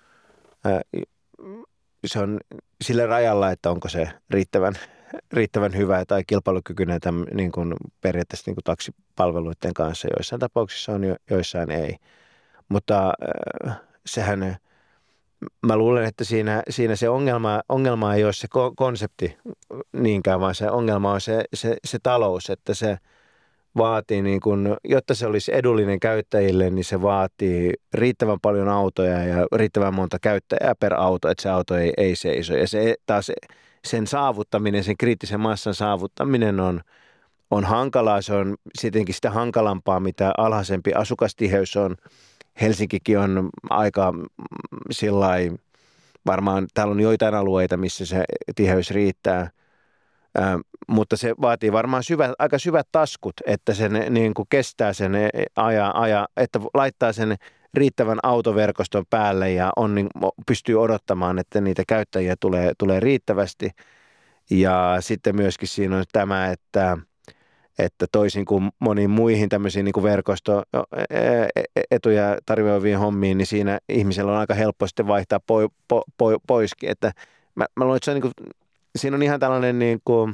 se on sillä rajalla, että onko se riittävän hyvä tai kilpailukykyinen niin kuin periaatteessa niin kuin taksipalveluiden kanssa. Joissain tapauksissa on, joissain ei. Mutta sehän, mä luulen, että siinä se ongelma ei ole se konsepti niinkään, vaan se ongelma on se talous, että se vaatii, niin kun, jotta se olisi edullinen käyttäjille, niin se vaatii riittävän paljon autoja ja riittävän monta käyttäjää per auto, että se auto ei seiso. Ja se taas sen saavuttaminen, sen kriittisen massan saavuttaminen on hankalaa. Se on sittenkin sitä hankalampaa, mitä alhaisempi asukastiheys on. Helsinkikin on aika sillai, varmaan täällä on joitain alueita, missä se tiheys riittää. Mutta se vaatii varmaan aika syvät taskut, että sen niin kuin kestää sen että laittaa sen riittävän autoverkoston päälle ja pystyy odottamaan, että niitä käyttäjiä tulee riittävästi. Ja sitten myöskin siinä on tämä, että toisin kuin moniin muihin tämmöisiin niin kuin verkostoetuja tarjoaviin hommiin, niin siinä ihmisellä on aika helppo sitten vaihtaa poiskin. Että mä luulen, että se on niin kuin, siinä on ihan tällainen niin kuin,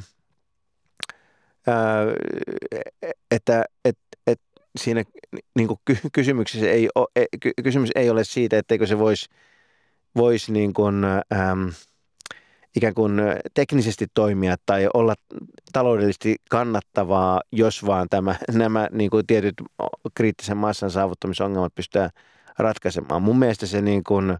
että siinä niin kuin kysymyksessä kysymys ei ole siitä, etteikö se voisi niin kuin, ikään kuin teknisesti toimia tai olla taloudellisesti kannattavaa, jos vaan nämä niin kuin tietyt kriittisen massan saavuttamisongelmat pystytään ratkaisemaan. Mun mielestä se niin kuin,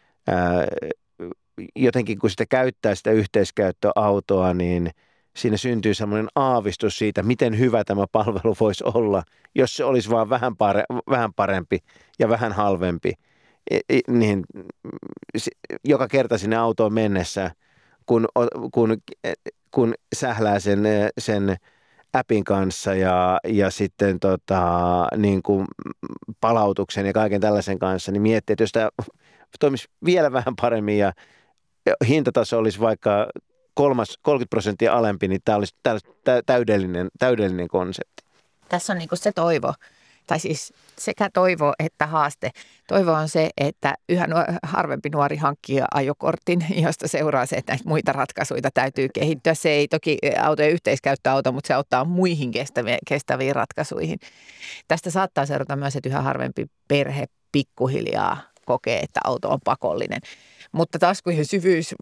jotenkin kun sitä käyttää sitä yhteiskäyttöautoa, niin siinä syntyy semmoinen aavistus siitä, miten hyvä tämä palvelu voisi olla, jos se olisi vaan vähän parempi ja vähän halvempi. Niin, joka kerta sinne autoon mennessä, kun sählää sen appin kanssa ja sitten niin kuin palautuksen ja kaiken tällaisen kanssa, niin miettii, että jos tämä toimisi vielä vähän paremmin ja hintataso olisi vaikka 30% alempi, niin tämä olisi täydellinen konsepti. Tässä on niin kuin se toivo, tai siis sekä toivo että haaste. Toivo on se, että yhä harvempi nuori hankkii ajokortin, josta seuraa se, että näitä muita ratkaisuja täytyy kehittyä. Se ei toki autojen yhteiskäyttöauto, mutta se auttaa muihin kestäviin ratkaisuihin. Tästä saattaa seurata myös, että yhä harvempi perhe pikkuhiljaa kokee, että auto on pakollinen. Mutta taskujen syvyys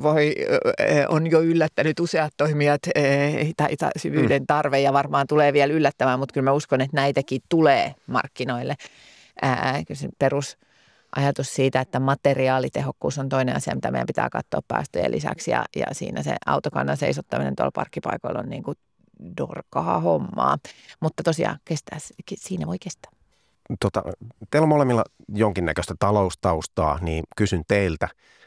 on jo yllättänyt useat toimijat tai syvyyden tarve ja varmaan tulee vielä yllättämään, mutta kyllä mä uskon, että näitäkin tulee markkinoille. Kyllä se perusajatus siitä, että materiaalitehokkuus on toinen asia, mitä meidän pitää katsoa päästöjen lisäksi ja siinä se autokannan seisottaminen tuolla parkkipaikoilla on niin kuin dorkaa hommaa, mutta tosiaan siinä voi kestää. Teillä on molemmilla jonkinnäköistä taloustaustaa, niin kysyn teiltä.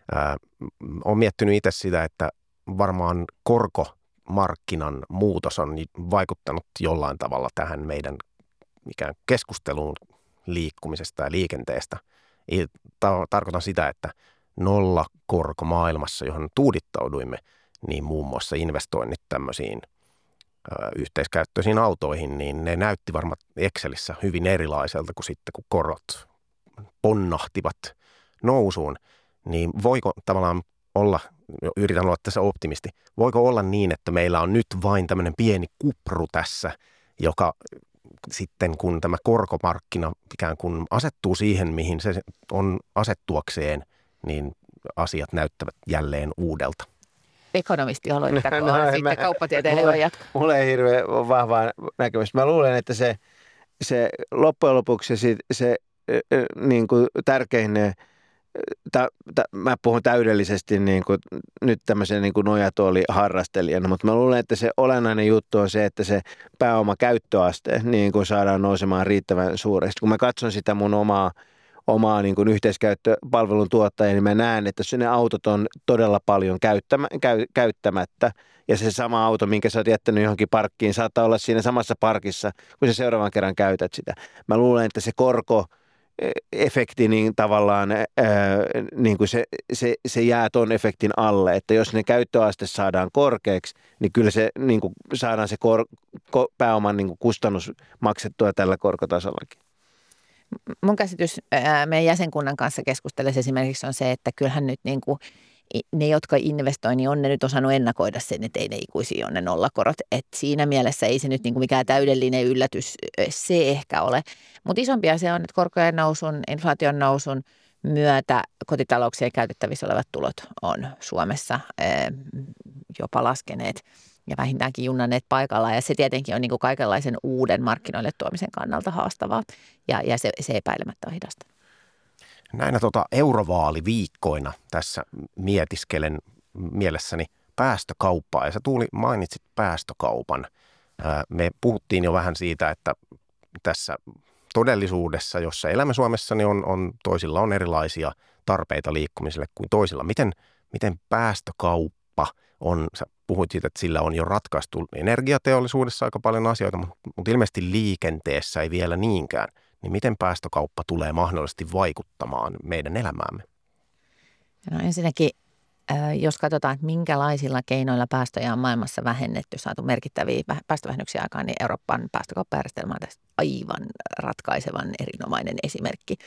Olen miettinyt itse sitä, että varmaan korkomarkkinan muutos on vaikuttanut jollain tavalla tähän meidän ikään keskusteluun liikkumisesta ja liikenteestä. Tarkoitan sitä, että nollakorko maailmassa, johon tuudittauduimme, niin muun muassa investoinnit tämmöisiin yhteiskäyttöisiin autoihin, niin ne näytti varmaan Excelissä hyvin erilaiselta kuin sitten, kun korot ponnahtivat nousuun. Niin voiko tavallaan olla, yritän olla tässä optimisti, voiko olla niin, että meillä on nyt vain tämmöinen pieni kupru tässä, joka sitten kun tämä korkomarkkina ikään kuin asettuu siihen, mihin se on asettuakseen, niin asiat näyttävät jälleen uudelta. Ekonomisti aloittakoon, sitten kauppatieteilijä jatkaa. Mulla ei hirveän vahvaa näkemystä. Mä luulen, että se loppujen lopuksi se niin kuin tärkein, mä puhun täydellisesti niin kuin, nyt tämmöisen niin kuin nojatuoliharrastelijana, mutta mä luulen, että se olennainen juttu on se, että se pääomakäyttöaste niin kuin saadaan nousemaan riittävän suureksi. Kun mä katson sitä mun omaa niin kuin yhteiskäyttöpalvelun tuottajia, niin mä näen, että ne autot on todella paljon käyttämättä. Ja se sama auto, minkä sä oot jättänyt johonkin parkkiin, saattaa olla siinä samassa parkissa, kun sä seuraavan kerran käytät sitä. Mä luulen, että se korko efekti, niin tavallaan niin kuin se jää ton efektin alle, että jos ne käyttöaste saadaan korkeaksi, niin kyllä se niin kuin saadaan se pääoman niin kuin kustannus maksettua tällä korkotasollakin. Mun käsitys meidän jäsenkunnan kanssa keskustellessa esimerkiksi on se, että kyllähän nyt niin kuin ne, jotka investoi, niin on ne nyt osannut ennakoida sen, että ei ne ikuisia on ne nollakorot. Et siinä mielessä ei se nyt niin kuin mikään täydellinen yllätys se ehkä ole. Mutta isompi asia on, että korkojen nousun, inflaation nousun myötä kotitalouksien käytettävissä olevat tulot on Suomessa jopa laskeneet ja vähintäänkin junnanneet paikallaan. Ja se tietenkin on niin kuin kaikenlaisen uuden markkinoille tuomisen kannalta haastavaa ja se epäilemättä on hidasta. Näinä eurovaaliviikkoina tässä mietiskelen mielessäni päästökauppaa, ja sä Tuuli mainitsit päästökaupan. Me puhuttiin jo vähän siitä, että tässä todellisuudessa, jossa elämme Suomessa, niin toisilla on erilaisia tarpeita liikkumiselle kuin toisilla. Miten päästökauppa on, sä puhuit siitä, että sillä on jo ratkaistu energiateollisuudessa aika paljon asioita, mutta ilmeisesti liikenteessä ei vielä niinkään. Niin miten päästökauppa tulee mahdollisesti vaikuttamaan meidän elämäämme? No ensinnäkin, jos katsotaan, että minkälaisilla keinoilla päästöjä on maailmassa vähennetty, saatu merkittäviä päästövähennyksiä aikaan, niin Euroopan päästökauppajärjestelmä on tästä aivan ratkaisevan erinomainen esimerkki.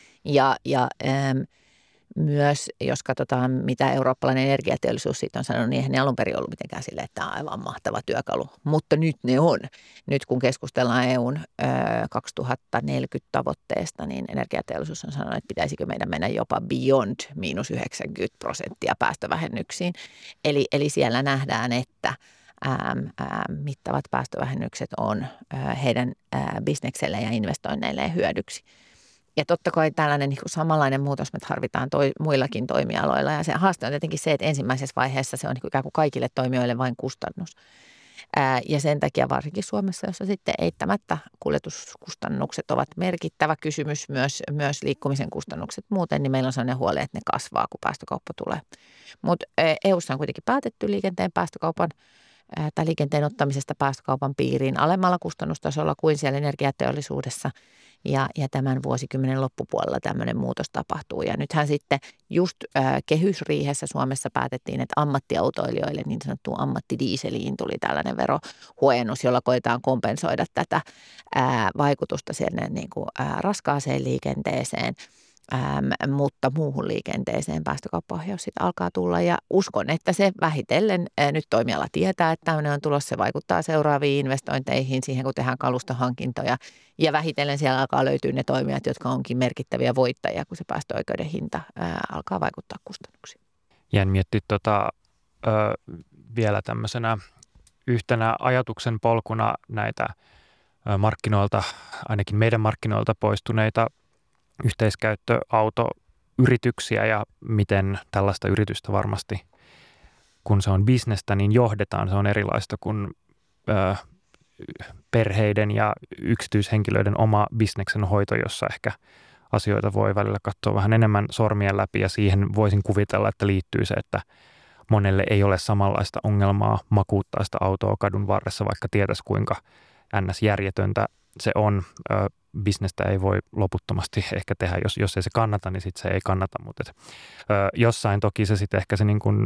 Myös jos katsotaan, mitä eurooppalainen energiateollisuus siitä on sanonut, niin eihän ne alun perin ollut mitenkään silleen, että tämä on aivan mahtava työkalu. Mutta nyt ne on. Nyt kun keskustellaan EUn 2040-tavoitteesta, niin energiateollisuus on sanonut, että pitäisikö meidän mennä jopa beyond -90% päästövähennyksiin. Eli siellä nähdään, että mittavat päästövähennykset on heidän bisnekselle ja investoinneilleen hyödyksi. Ja totta kai tällainen niin kuin samanlainen muutos me tarvitaan muillakin toimialoilla. Ja se haaste on tietenkin se, että ensimmäisessä vaiheessa se on niin kuin ikään kuin kaikille toimijoille vain kustannus. Ja sen takia varsinkin Suomessa, jossa sitten eittämättä kuljetuskustannukset ovat merkittävä kysymys, myös liikkumisen kustannukset muuten, niin meillä on sellainen huoli, että ne kasvaa, kun päästökauppa tulee. Mutta EU:ssa on kuitenkin päätetty liikenteen ottamisesta päästökaupan piiriin alemmalla kustannustasolla kuin siellä energiateollisuudessa. Ja tämän vuosikymmenen loppupuolella tämmöinen muutos tapahtuu. Ja nythän sitten just kehysriihessä Suomessa päätettiin, että ammattiautoilijoille niin sanottuun ammattidiiseliin tuli tällainen verohuojennus, jolla koetaan kompensoida tätä vaikutusta sinne niin kuin raskaaseen liikenteeseen. Mutta muuhun liikenteeseen päästökauppaohjaus sitten alkaa tulla ja uskon, että se vähitellen nyt toimiala tietää, että tämmöinen on tulossa, se vaikuttaa seuraaviin investointeihin siihen, kun tehdään kalustohankintoja ja vähitellen siellä alkaa löytyä ne toimijat, jotka onkin merkittäviä voittajia, kun se päästöoikeuden hinta alkaa vaikuttaa kustannuksiin. Jäin miettiä vielä tämmöisenä yhtenä ajatuksen polkuna näitä markkinoilta, ainakin meidän markkinoilta poistuneita yhteiskäyttöautoyrityksiä ja miten tällaista yritystä varmasti, kun se on bisnestä, niin johdetaan. Se on erilaista kuin perheiden ja yksityishenkilöiden oma bisneksen hoito, jossa ehkä asioita voi välillä katsoa vähän enemmän sormien läpi ja siihen voisin kuvitella, että liittyy se, että monelle ei ole samanlaista ongelmaa makuuttaa sitä autoa kadun varressa, vaikka tietäisi kuinka järjetöntä se on. Bisnestä ei voi loputtomasti ehkä tehdä, jos ei se kannata, niin sitten se ei kannata, mutta jossain toki se sitten ehkä se niin kuin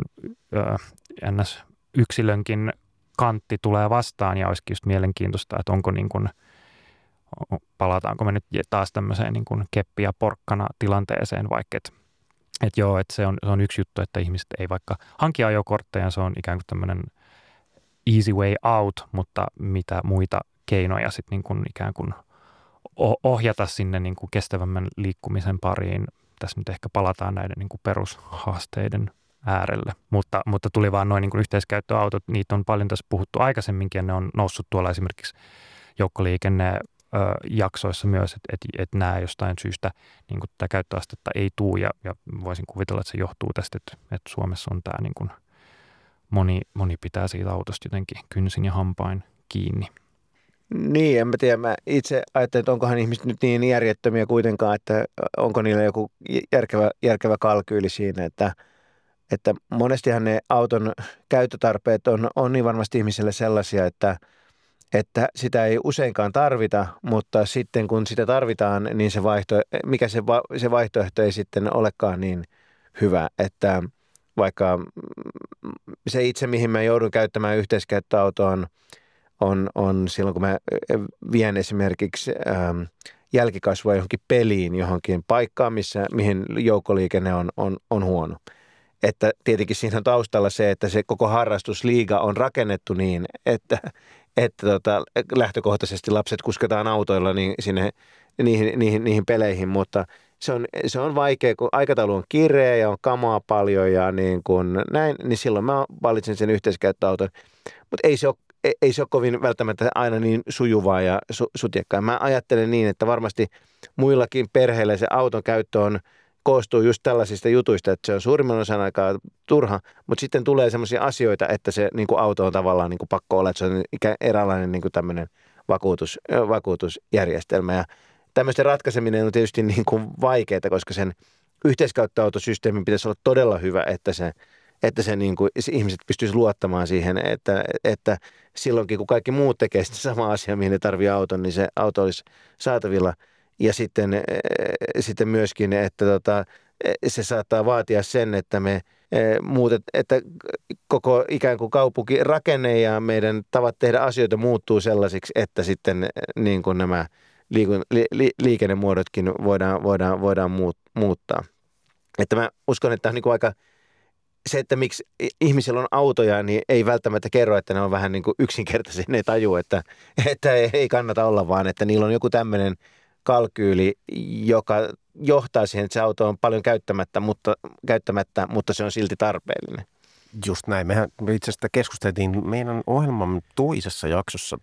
yksilönkin kantti tulee vastaan ja olisikin just mielenkiintoista, että onko niin kuin, palataanko me nyt taas tämmöiseen niin kuin keppi- ja porkkana tilanteeseen, vaikka että se on yksi juttu, että ihmiset ei vaikka hanki ajokortteja, se on ikään kuin tämmöinen easy way out, mutta mitä muita keinoja sitten niin kuin ikään kuin ohjata sinne niin kuin kestävämmän liikkumisen pariin. Tässä nyt ehkä palataan näiden niin kuin perushaasteiden äärelle. Mutta tuli vaan noin niin kuin yhteiskäyttöautot, niitä on paljon tässä puhuttu aikaisemminkin ja ne on noussut tuolla esimerkiksi joukkoliikennejaksoissa myös, että nämä jostain syystä niin kuin tätä käyttöastetta ei tule ja voisin kuvitella, että se johtuu tästä, että Suomessa on tämä niin kuin moni pitää siitä autosta jotenkin kynsin ja hampain kiinni. Niin, en mä tiedä. Mä itse ajattelen, että onkohan ihmiset nyt niin järjettömiä kuitenkaan, että onko niillä joku järkevä kalkyyli siinä, että monestihan ne auton käyttötarpeet on niin varmasti ihmisille sellaisia, että että sitä ei useinkaan tarvita, mutta sitten kun sitä tarvitaan, niin se vaihtoehto ei sitten olekaan niin hyvä, että vaikka se itse, mihin mä joudun käyttämään yhteiskäyttöautoa on silloin, kun mä vien esimerkiksi jälkikasvua johonkin peliin, johonkin paikkaan, mihin joukkoliikenne on huono. Että tietenkin siinä on taustalla se, että se koko harrastusliiga on rakennettu niin, että lähtökohtaisesti lapset kusketaan autoilla niihin peleihin, mutta se on vaikea, kun aikataulu on kireä ja on kamaa paljon ja niin silloin mä valitsen sen yhteiskäyttöauton, mutta ei se ole kovin välttämättä aina niin sujuvaa ja sutjakkaa. Mä ajattelen niin, että varmasti muillakin perheillä se auton käyttö koostuu just tällaisista jutuista, että se on suurimman osan aikaa turha, mutta sitten tulee semmoisia asioita, että se niin kuin auto on tavallaan niin kuin pakko olla, että se on eräänlainen niin kuin tämmöinen vakuutusjärjestelmä. Ja tämmöisten ratkaiseminen on tietysti niin kuin vaikeaa, koska sen yhteiskäyttöautosysteemin pitäisi olla todella hyvä, että se niin kuin ihmiset pystyisivät luottamaan siihen, että silloinkin kun kaikki muut tekee sitä samaa asiaa, mihin ne tarvitsee auton, niin se auto olisi saatavilla. Ja sitten myöskin, että se saattaa vaatia sen, että että koko ikään kuin kaupunkirakenne ja meidän tavat tehdä asioita muuttuu sellaisiksi, että sitten niin kuin nämä liikennemuodotkin voidaan muuttaa. Että mä uskon, että on niin kuin aika se, että miksi ihmisillä on autoja, niin ei välttämättä kerro, että ne on vähän niin kuin yksinkertaisia, ne tajuu, että ei kannata olla, vaan että niillä on joku tämmöinen kalkyyli, joka johtaa siihen, että se auto on paljon käyttämättä, mutta se on silti tarpeellinen. Just näin. Mehän itse asiassa keskusteltiin meidän ohjelman toisessa jaksossa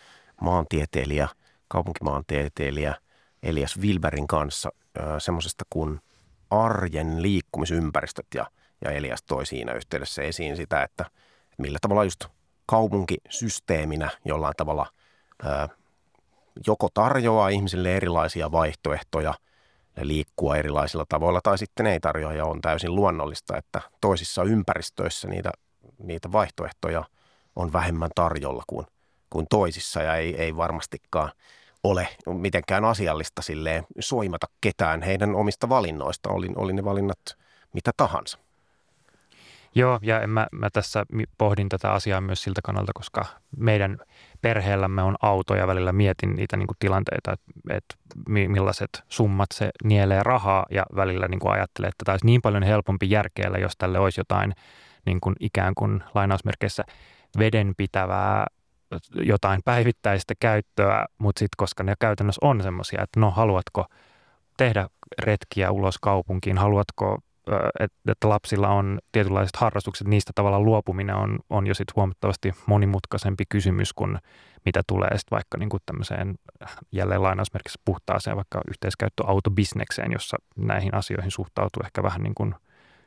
kaupunkimaantieteilijä Elias Wilberin kanssa semmoisesta kuin arjen liikkumisympäristöt ja Elias toi siinä yhteydessä esiin sitä, että millä tavalla just kaupunkisysteeminä jollain tavalla joko tarjoaa ihmisille erilaisia vaihtoehtoja liikkua erilaisilla tavoilla tai sitten ei tarjoa ja on täysin luonnollista, että toisissa ympäristöissä niitä vaihtoehtoja on vähemmän tarjolla kuin toisissa ja ei varmastikaan ole mitenkään asiallista silleen soimata ketään heidän omista valinnoista, oli ne valinnat mitä tahansa. Joo, ja mä tässä pohdin tätä asiaa myös siltä kannalta, koska meidän perheellämme on auto ja välillä mietin niitä niin kuin tilanteita, että millaiset summat se nielee rahaa ja välillä niin kuin ajattelee, että tämä olisi niin paljon helpompi järkeellä, jos tälle olisi jotain niin kuin ikään kuin lainausmerkeissä vedenpitävää jotain päivittäistä käyttöä, mutta sitten koska ne käytännössä on semmoisia, että no haluatko tehdä retkiä ulos kaupunkiin, haluatko että lapsilla on tietynlaiset harrastukset, niistä tavallaan luopuminen on jo sitten huomattavasti monimutkaisempi kysymys kuin mitä tulee sitten vaikka niin kuin tämmöiseen jälleen lainausmerkissä puhtaaseen vaikka yhteiskäyttöautobisnekseen, jossa näihin asioihin suhtautuu ehkä vähän niin kuin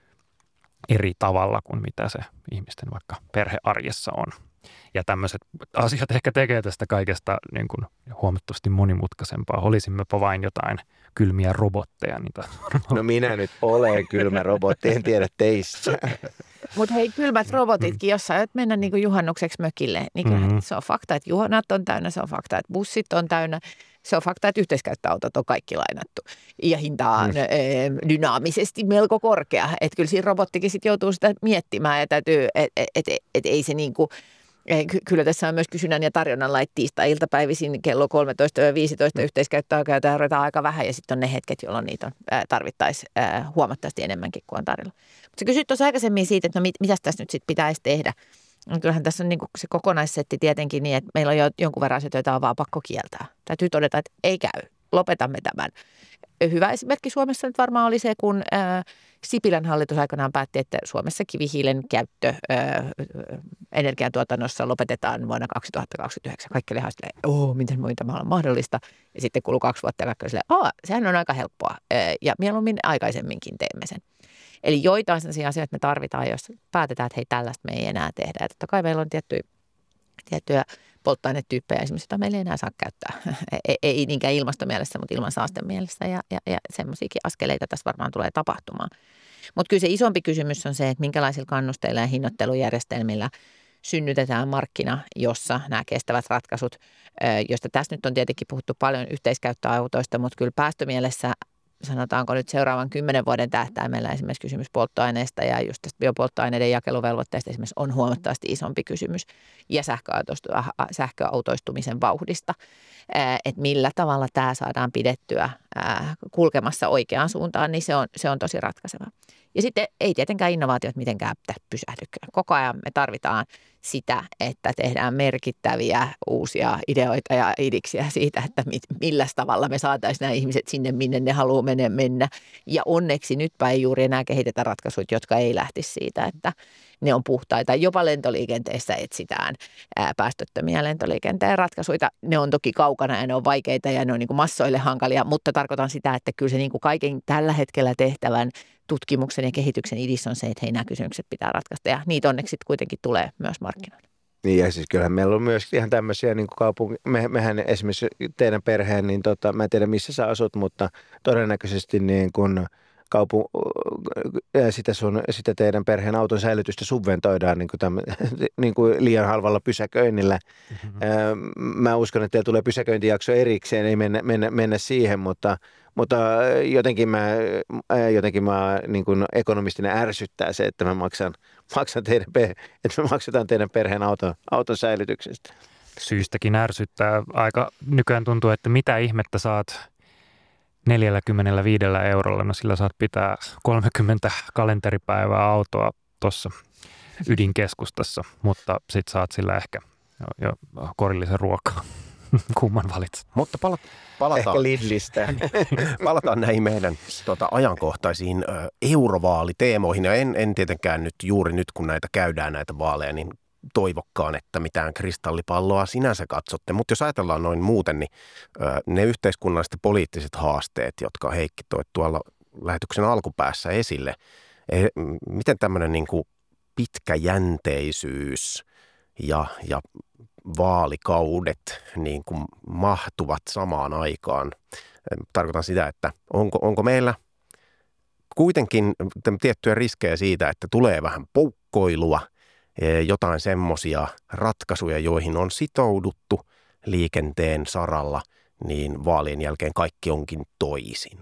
eri tavalla kuin mitä se ihmisten vaikka perhearjessa on. Ja tämmöiset asiat ehkä tekee tästä kaikesta niin kuin huomattavasti monimutkaisempaa. Olisimmepa vain jotain kylmiä robotteja. No minä nyt olen kylmä robotti, en tiedä teissä. Mutta hei, kylmät robotitkin, jos sä aiot mennä niin kuin juhannukseksi mökille, niin kyllä se on fakta, että juhanat on täynnä, se on fakta, että bussit on täynnä, se on fakta, että yhteiskäyttöautot on kaikki lainattu. Ja hinta on dynaamisesti melko korkea. Että kyllä siinä robottikin sitten joutuu sitä miettimään ja täytyy, että ei se niin kuin... Kyllä tässä on myös kysynnän ja tarjonnan lait tiistai-iltapäivisin kello 13-15 yhteiskäyttöä käytetään aika vähän ja sitten on ne hetket, jolloin niitä tarvittaisiin huomattavasti enemmänkin kuin on tarjolla. Mutta sä kysyt tuossa aikaisemmin siitä, että no mitä tässä nyt sitten pitäisi tehdä. No kyllähän tässä on niinku se kokonaissetti tietenkin niin, että meillä on jo jonkun verran asioita, joita on vaan pakko kieltää. Täytyy todeta, että ei käy. Lopetamme tämän. Hyvä esimerkki Suomessa nyt varmaan oli se, kun Sipilän hallitus aikanaan päätti, että Suomessa kivihiilen käyttö energiantuotannossa lopetetaan vuonna 2029. Kaikki oli silleen, miten voi tämä olla mahdollista? Ja sitten kului 2 vuotta ja kaikki oli silleen, sehän on aika helppoa ja mieluummin aikaisemminkin teemme sen. Eli joitain sellaisia asioita me tarvitaan, jos päätetään, että hei tällaista me ei enää tehdä. Ja totta kai meillä on tiettyjä polttoainetyyppejä esimerkiksi, joita meillä ei enää saa käyttää. Ei niinkään ilmastomielessä, mutta ilmansaasteen mielessä ja semmoisiakin askeleita tässä varmaan tulee tapahtumaan. Mutta kyllä se isompi kysymys on se, että minkälaisilla kannusteilla ja hinnoittelujärjestelmillä synnytetään markkina, jossa nämä kestävät ratkaisut, josta tässä nyt on tietenkin puhuttu paljon yhteiskäyttöautoista, mutta kyllä päästömielessä sanotaanko nyt seuraavan 10 vuoden tähtäimellä esimerkiksi kysymys polttoaineesta ja just tästä biopolttoaineiden jakeluvelvoitteesta esimerkiksi on huomattavasti isompi kysymys ja sähköautoistumisen vauhdista, että millä tavalla tämä saadaan pidettyä kulkemassa oikeaan suuntaan, niin se on tosi ratkaiseva. Ja sitten ei tietenkään innovaatiot mitenkään pysähdy. Koko ajan me tarvitaan sitä, että tehdään merkittäviä uusia ideoita ja idiksiä siitä, että millä tavalla me saataisiin nämä ihmiset sinne, minne ne haluaa mennä. Ja onneksi nytpä ei juuri enää kehitetä ratkaisuja, jotka ei lähtisi siitä, että ne on puhtaita. Jopa lentoliikenteessä etsitään päästöttömiä lentoliikenteen ratkaisuja. Ne on toki kaukana ja ne on vaikeita ja ne on niin kuin massoille hankalia, mutta tarkoitan sitä, että kyllä se niin kuin kaiken tällä hetkellä tehtävän tutkimuksen ja kehityksen idis on se, että hei, nämä kysymykset pitää ratkaista ja niitä onneksi kuitenkin tulee myös markkinoille. Niin ja siis kyllähän meillä on myös ihan tämmöisiä niin kuin mehän esimerkiksi teidän perheen, niin mä en tiedä missä sä asut, mutta todennäköisesti niin kuin sitä teidän perheen auton säilytystä subventoidaan niin kuin liian halvalla pysäköinnillä. Mä uskon, että teillä tulee pysäköintijakso erikseen, ei mennä siihen, mutta jotenkin mä niin kuin ekonomistina ärsyttää se, että mä maksan että me maksetaan teidän perheen auton säilytyksestä. Syystäkin ärsyttää. Aika nykyään tuntuu, että mitä ihmettä saat 45 eurolla, no sillä saat pitää 30 kalenteripäivää autoa tuossa ydinkeskustassa, mutta sit saat sillä ehkä jo korillisen ruokaa. Kumman valitset? Mutta palataan. Ehkä Lidlistä. Palataan näihin meidän ajankohtaisiin eurovaaliteemoihin. Ja en tietenkään nyt juuri nyt, kun näitä käydään näitä vaaleja, niin toivokkaan, että mitään kristallipalloa sinänsä katsotte. Mutta jos ajatellaan noin muuten, niin ne yhteiskunnalliset ja poliittiset haasteet, jotka Heikki toi tuolla lähetyksen alkupäässä esille, miten tämmöinen niin kuin pitkäjänteisyys ja vaalikaudet niin kuin mahtuvat samaan aikaan. Tarkoitan sitä, että onko meillä kuitenkin tiettyjä riskejä siitä, että tulee vähän poukkoilua, jotain semmoisia ratkaisuja, joihin on sitouduttu liikenteen saralla, niin vaalien jälkeen kaikki onkin toisin.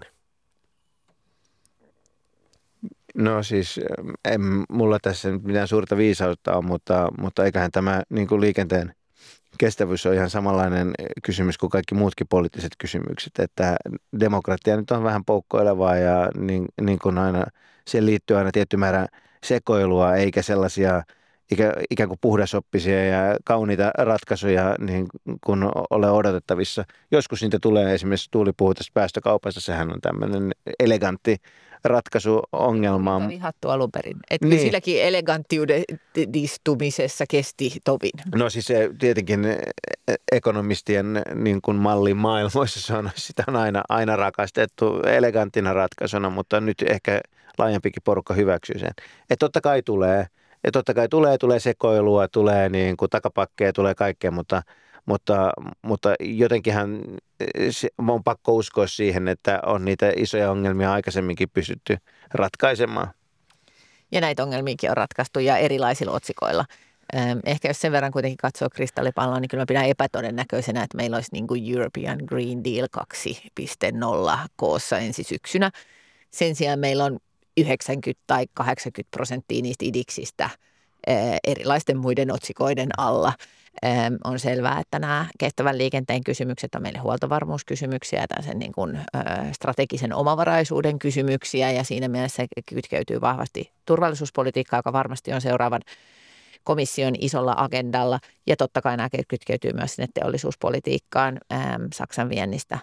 No siis mulla tässä mitään suurta viisautta on, mutta eiköhän tämä niin kuin liikenteen kestävyys on ihan samanlainen kysymys kuin kaikki muutkin poliittiset kysymykset, että demokratia nyt on vähän poukkoilevaa ja niin kuin aina, siihen liittyy aina tietty määrä sekoilua eikä sellaisia ikään kuin puhdasoppisia ja kauniita ratkaisuja niin kuin ole odotettavissa. Joskus niitä tulee, esimerkiksi Tuuli puhui tästä päästökaupasta, sehän on tämmöinen elegantti ratkaisu ongelmaan. On vihattu alun perin. Että niin. Silläkin eleganttiudistumisessa kesti tovin. No siis tietenkin ekonomistien niin kuin mallin maailmoissa sitä on aina rakastettu eleganttina ratkaisuna, mutta nyt ehkä laajempikin porukka hyväksyy sen. Että totta kai tulee. Ja totta kai tulee sekoilua, tulee niin kuin takapakkeja, tulee kaikkea, mutta jotenkinhan on pakko uskoa siihen, että on niitä isoja ongelmia aikaisemminkin pystytty ratkaisemaan. Ja näitä ongelmiakin on ratkaistu ja erilaisilla otsikoilla. Ehkä jos sen verran kuitenkin katsoo kristallipalloa, niin kyllä mä pidän epätodennäköisenä, että meillä olisi niin kuin European Green Deal 2.0 koossa ensi syksynä. Sen sijaan meillä on 90 tai 80% niistä idiksistä erilaisten muiden otsikoiden alla. On selvää, että nämä kestävän liikenteen kysymykset on meille huoltovarmuuskysymyksiä ja sen niin kuin, strategisen omavaraisuuden kysymyksiä ja siinä mielessä kytkeytyy vahvasti turvallisuuspolitiikkaa, joka varmasti on seuraavan komission isolla agendalla ja totta kai nämä kytkeytyy myös sinne teollisuuspolitiikkaan Saksan viennistä.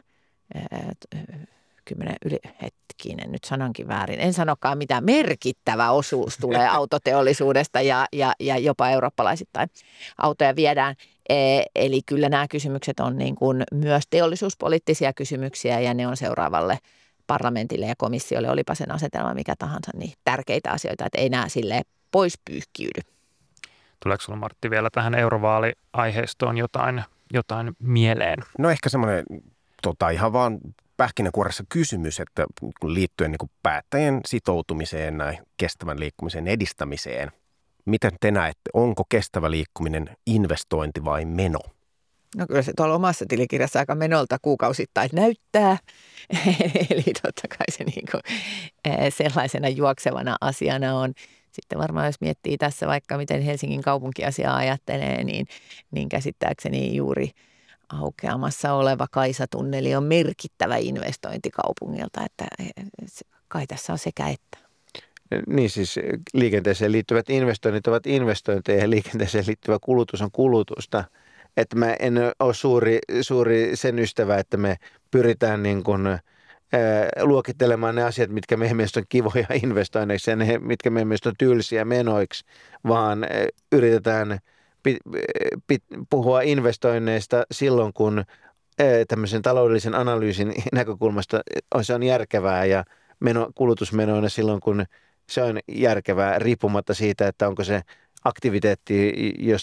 Nyt sanonkin väärin. En sanokaan mitään, merkittävä osuus tulee autoteollisuudesta ja jopa eurooppalaisittain autoja viedään. Eli kyllä nämä kysymykset on niin kuin myös teollisuuspoliittisia kysymyksiä ja ne on seuraavalle parlamentille ja komissiolle, olipa sen asetelma mikä tahansa, niin tärkeitä asioita, että ei nämä silleen pois pyyhkiydy. Tuleeko sinulla, Martti, vielä tähän eurovaali-aiheistoon jotain mieleen? No ehkä semmoinen ihan vaan pähkinänkuoressa kysymys, että liittyen niin kuin päättäjien sitoutumiseen näin kestävän liikkumisen edistämiseen, Miten te näette, onko kestävä liikkuminen investointi vai meno? No kyllä se tuolla omassa tilikirjassa aika menolta kuukausittain näyttää. Eli totta kai se niin kuin sellaisena juoksevana asiana on. Sitten varmaan jos miettii tässä vaikka miten Helsingin kaupunkiasiaa ajattelee, niin käsittääkseni juuri aukeamassa oleva Kaisatunneli on merkittävä investointi kaupungilta, että kai tässä on sekä että. Niin siis liikenteeseen liittyvät investoinnit ovat investointeja ja liikenteeseen liittyvä kulutus on kulutusta. Että mä en ole suuri sen ystävä, että me pyritään niin kuin, luokittelemaan ne asiat, mitkä meidän mielestä on kivoja investoinneiksi ja ne, mitkä meidän mielestä on tylsiä menoiksi, vaan yritetään puhua investoinneista silloin, kun tämmöisen taloudellisen analyysin näkökulmasta se on järkevää ja kulutusmenoina silloin, kun se on järkevää riippumatta siitä, että onko se aktiviteetti,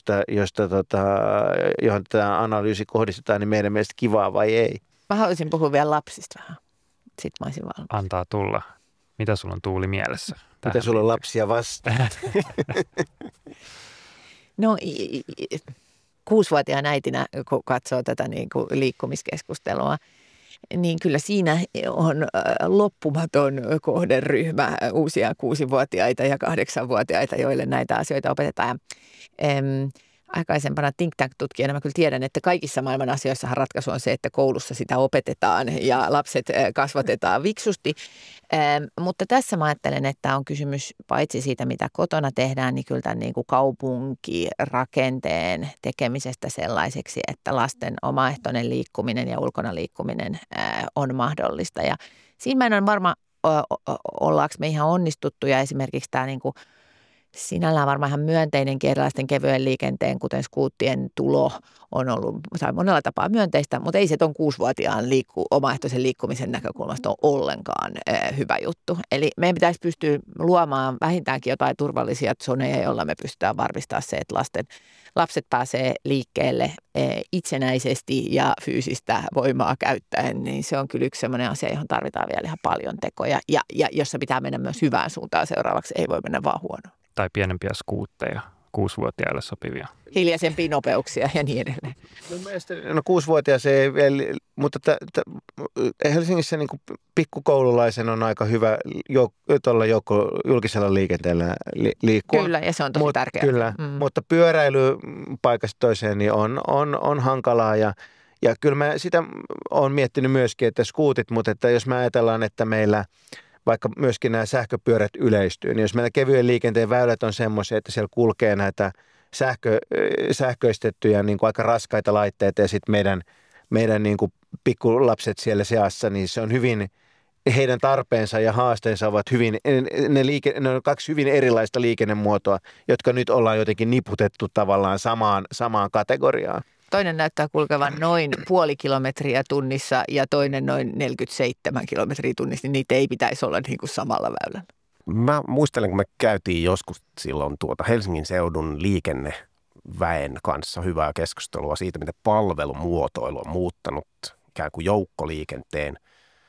johon tämä analyysi kohdistetaan, niin meidän mielestä kivaa vai ei. Mä haluaisin puhua vielä lapsista vähän. Sitten mä olisin valmis. Antaa tulla. Mitä sulla on Tuuli mielessä? Mitä sulla on lapsia vastaan? No 6-vuotiaan äitinä, kun katsoo tätä niin kuin liikkumiskeskustelua, niin kyllä siinä on loppumaton kohderyhmä uusia 6-vuotiaita ja 8-vuotiaita, joille näitä asioita opetetaan. Aikaisempana think tank-tutkijana mä kyllä tiedän, että kaikissa maailman asioissahan ratkaisu on se, että koulussa sitä opetetaan ja lapset kasvatetaan fiksusti. Mutta tässä mä ajattelen, että on kysymys paitsi siitä, mitä kotona tehdään, niin kyllä tämän niin kuin kaupunkirakenteen tekemisestä sellaiseksi, että lasten omaehtoinen liikkuminen ja ulkona liikkuminen on mahdollista. Ja siinä mä en ole varma, ollaanko me ihan onnistuttu ja esimerkiksi tämä niin kuin sinällään varmaan ihan myönteinenkin erilaisten kevyen liikenteen, kuten skuuttien tulo on ollut monella tapaa myönteistä, mutta ei se tuon 6-vuotiaan omaehtoisen liikkumisen näkökulmasta ole ollenkaan hyvä juttu. Eli meidän pitäisi pystyä luomaan vähintäänkin jotain turvallisia zoneja, joilla me pystytään varmistamaan se, että lapset pääsee liikkeelle itsenäisesti ja fyysistä voimaa käyttäen, niin se on kyllä yksi sellainen asia, johon tarvitaan vielä ihan paljon tekoja ja jossa pitää mennä myös hyvään suuntaan seuraavaksi, ei voi mennä vaan huonoon. Tai pienempiä skuutteja, 6-vuotiaille sopivia. Hiljaisempia nopeuksia ja niin edelleen. No 6-vuotias ei vielä, mutta Helsingissä niin kuin pikkukoululaisen on aika hyvä tuolla julkisella liikenteellä liikkua. Kyllä, ja se on tosi tärkeää. Kyllä, mutta pyöräily paikasta toiseen niin on hankalaa ja kyllä mä sitä olen miettinyt myöskin, että skuutit, mutta että jos me ajatellaan, että meillä vaikka myöskin nämä sähköpyörät yleistyy, niin jos meillä kevyen liikenteen väylät on semmoisia, että siellä kulkee näitä sähköistettyjä niin kuin aika raskaita laitteita ja sitten meidän niin kuin pikkulapset siellä seassa, niin se on hyvin, heidän tarpeensa ja haasteensa ovat hyvin, ne on kaksi hyvin erilaista liikennemuotoa, jotka nyt ollaan jotenkin niputettu tavallaan samaan kategoriaan. Toinen näyttää kulkevan noin 0,5 kilometriä tunnissa ja toinen noin 47 kilometriä tunnissa, niin niitä ei pitäisi olla niin kuin samalla väylällä. Mä muistelen, kun me käytiin joskus silloin Helsingin seudun liikenneväen kanssa hyvää keskustelua siitä, miten palvelumuotoilu on muuttanut ikään kuin joukkoliikenteen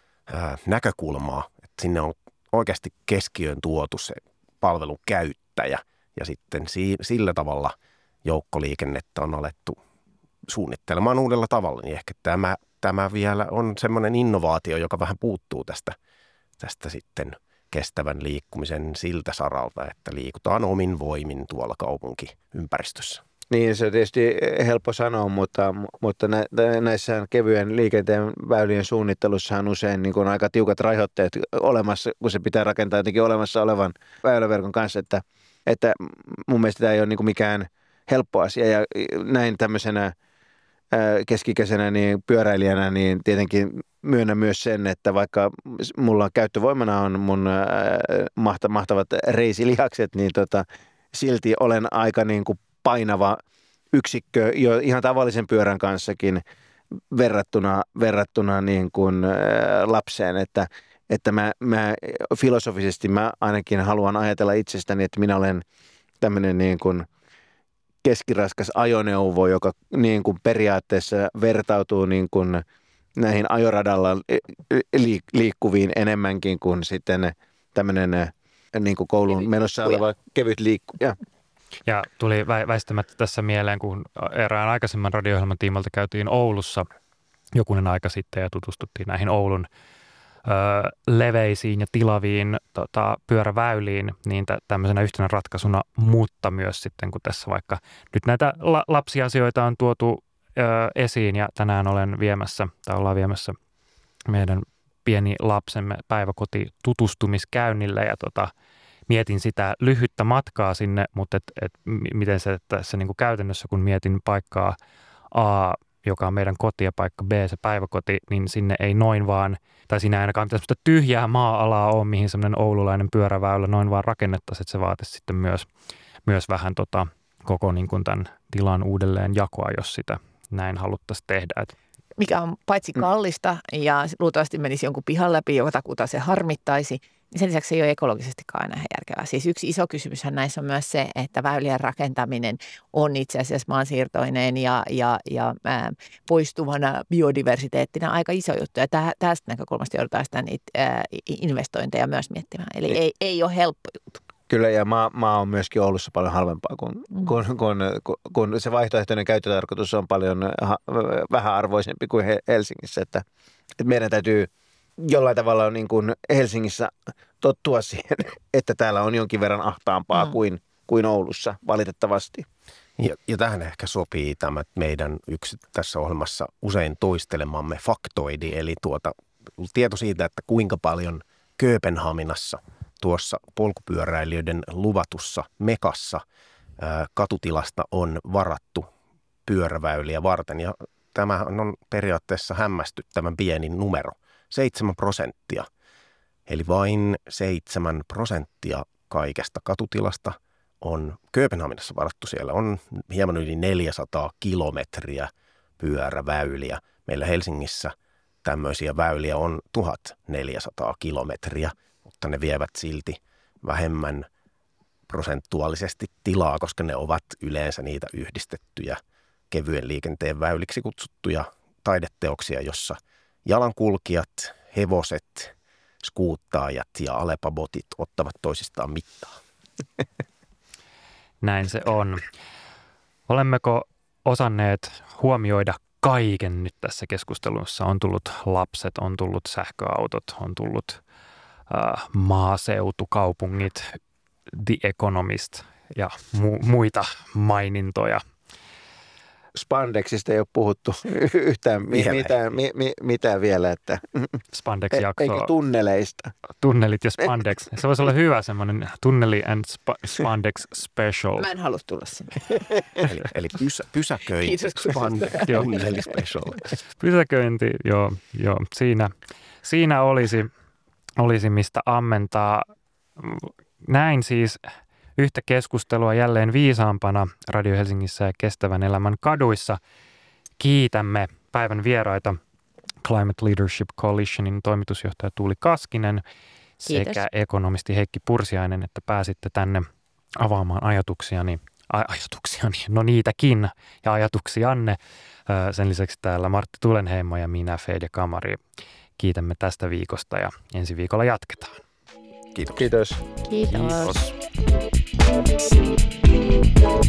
näkökulmaa. Että sinne on oikeasti keskiöön tuotu se palvelun käyttäjä ja sitten sillä tavalla joukkoliikennettä on alettu suunnittelemaan uudella tavalla, niin ehkä tämä vielä on semmoinen innovaatio, joka vähän puuttuu tästä sitten kestävän liikkumisen siltä saralta, että liikutaan omin voimin tuolla kaupunkiympäristössä. Niin, se on tietysti helppo sanoa, mutta näissä kevyen liikenteen väylien suunnittelussa on usein niin kuin aika tiukat rajoitteet olemassa, kun se pitää rakentaa jotenkin olemassa olevan väyläverkon kanssa, että mun mielestä tämä ei ole niin kuin mikään helppo asia ja näin tämmöisenä keskikäisenä niin pyöräilijänä, niin tietenkin myönnän myös sen, että vaikka mulla käyttövoimana on mun mahtavat reisilihakset, niin silti olen aika niin kuin painava yksikkö jo ihan tavallisen pyörän kanssakin verrattuna niin kuin lapseen, että mä filosofisesti mä ainakin haluan ajatella itsestäni, että minä olen tämmöinen niin kuin keskiraskas ajoneuvo, joka niin kuin periaatteessa vertautuu niin kuin näihin ajoradalla liikkuviin enemmänkin kuin sitten tämmöinen niin kuin koulun menossa oleva kevyt liikkuja. Ja tuli väistämättä tässä mieleen, kun erään aikaisemman radio-ohjelman tiimalta käytiin Oulussa jokunen aika sitten ja tutustuttiin näihin Oulun leveisiin ja tilaviin pyöräväyliin, niin tämmöisenä yhtenä ratkaisuna, mutta myös sitten kun tässä vaikka nyt näitä lapsiasioita on tuotu esiin ja tänään ollaan viemässä meidän pieni lapsemme päiväkoti tutustumiskäynnille ja mietin sitä lyhyttä matkaa sinne, mutta miten se tässä niin kuin käytännössä, kun mietin paikkaa A, joka on meidän koti ja paikka B, se päiväkoti, niin sinne ei noin vaan, tai siinä ei ainakaan mitään sellaista tyhjää maa-alaa ole, mihin semmoinen oululainen pyöräväylä noin vaan rakennettaisiin, että se vaatisi sitten myös vähän koko niin kuin tämän tilan uudelleen jakoa, jos sitä näin haluttaisiin tehdä. Mikä on paitsi kallista ja luultavasti menisi jonkun pihan läpi, jotakuta se harmittaisi, niin sen lisäksi ei ole ekologisestikaan aina järkevää. Siis yksi iso kysymyshän näissä on myös se, että väylien rakentaminen on itse asiassa maansiirtoinen ja poistuvana biodiversiteettinä aika iso juttu. Ja tästä näkökulmasta joudutaan sitä niitä investointeja myös miettimään. Eli ei ole helppo juttu. Kyllä, ja maa on myöskin Oulussa paljon halvempaa, kun se vaihtoehtoinen käyttötarkoitus on paljon vähäarvoisempi kuin Helsingissä. Että meidän täytyy jollain tavalla niin kuin Helsingissä tottua siihen, että täällä on jonkin verran ahtaampaa kuin Oulussa, valitettavasti. Ja tähän ehkä sopii tämä meidän yksi tässä ohjelmassa usein toistelemamme faktoidi, eli tieto siitä, että kuinka paljon Kööpenhaminassa tuossa polkupyöräilijöiden luvatussa mekassa katutilasta on varattu pyöräväyliä varten. Ja tämä on periaatteessa hämmästyttävän pieni numero, 7%. Eli vain 7% kaikesta katutilasta on Kööpenhaminassa varattu. Siellä on hieman yli 400 kilometriä pyöräväyliä. Meillä Helsingissä tämmöisiä väyliä on 1400 kilometriä, mutta ne vievät silti vähemmän prosentuaalisesti tilaa, koska ne ovat yleensä niitä yhdistettyjä kevyen liikenteen väyliksi kutsuttuja taideteoksia, jossa jalankulkijat, hevoset, skuuttaajat ja alepabotit ottavat toisistaan mittaa. Näin se on. Olemmeko osanneet huomioida kaiken nyt tässä keskustelussa? On tullut lapset, on tullut sähköautot, on tullut maaseutukaupungit, The Economist ja muita mainintoja. Spandexista ei ole puhuttu yhtään mitään vielä. Että Spandex-jakso. Eikö tunneleista? Tunnelit ja Spandex. Se voisi olla hyvä semmoinen tunneli and Spandex special. Mä en halua tulla sinne. eli pysäköinti, Spandex, tunneli special. Pysäköinti, joo. Siinä olisi mistä ammentaa. Näin siis yhtä keskustelua jälleen viisaampana Radio Helsingissä ja Kestävän elämän kaduissa. Kiitämme päivän vieraita Climate Leadership Coalitionin toimitusjohtaja Tuuli Kaskinen sekä ekonomisti Heikki Pursiainen, että pääsitte tänne avaamaan ajatuksiani, no niitäkin ja ajatuksianne. Sen lisäksi täällä Martti Tulenheimo ja minä Fede Kamari. Kiitämme tästä viikosta ja ensi viikolla jatketaan. Kiitos. Kiitos.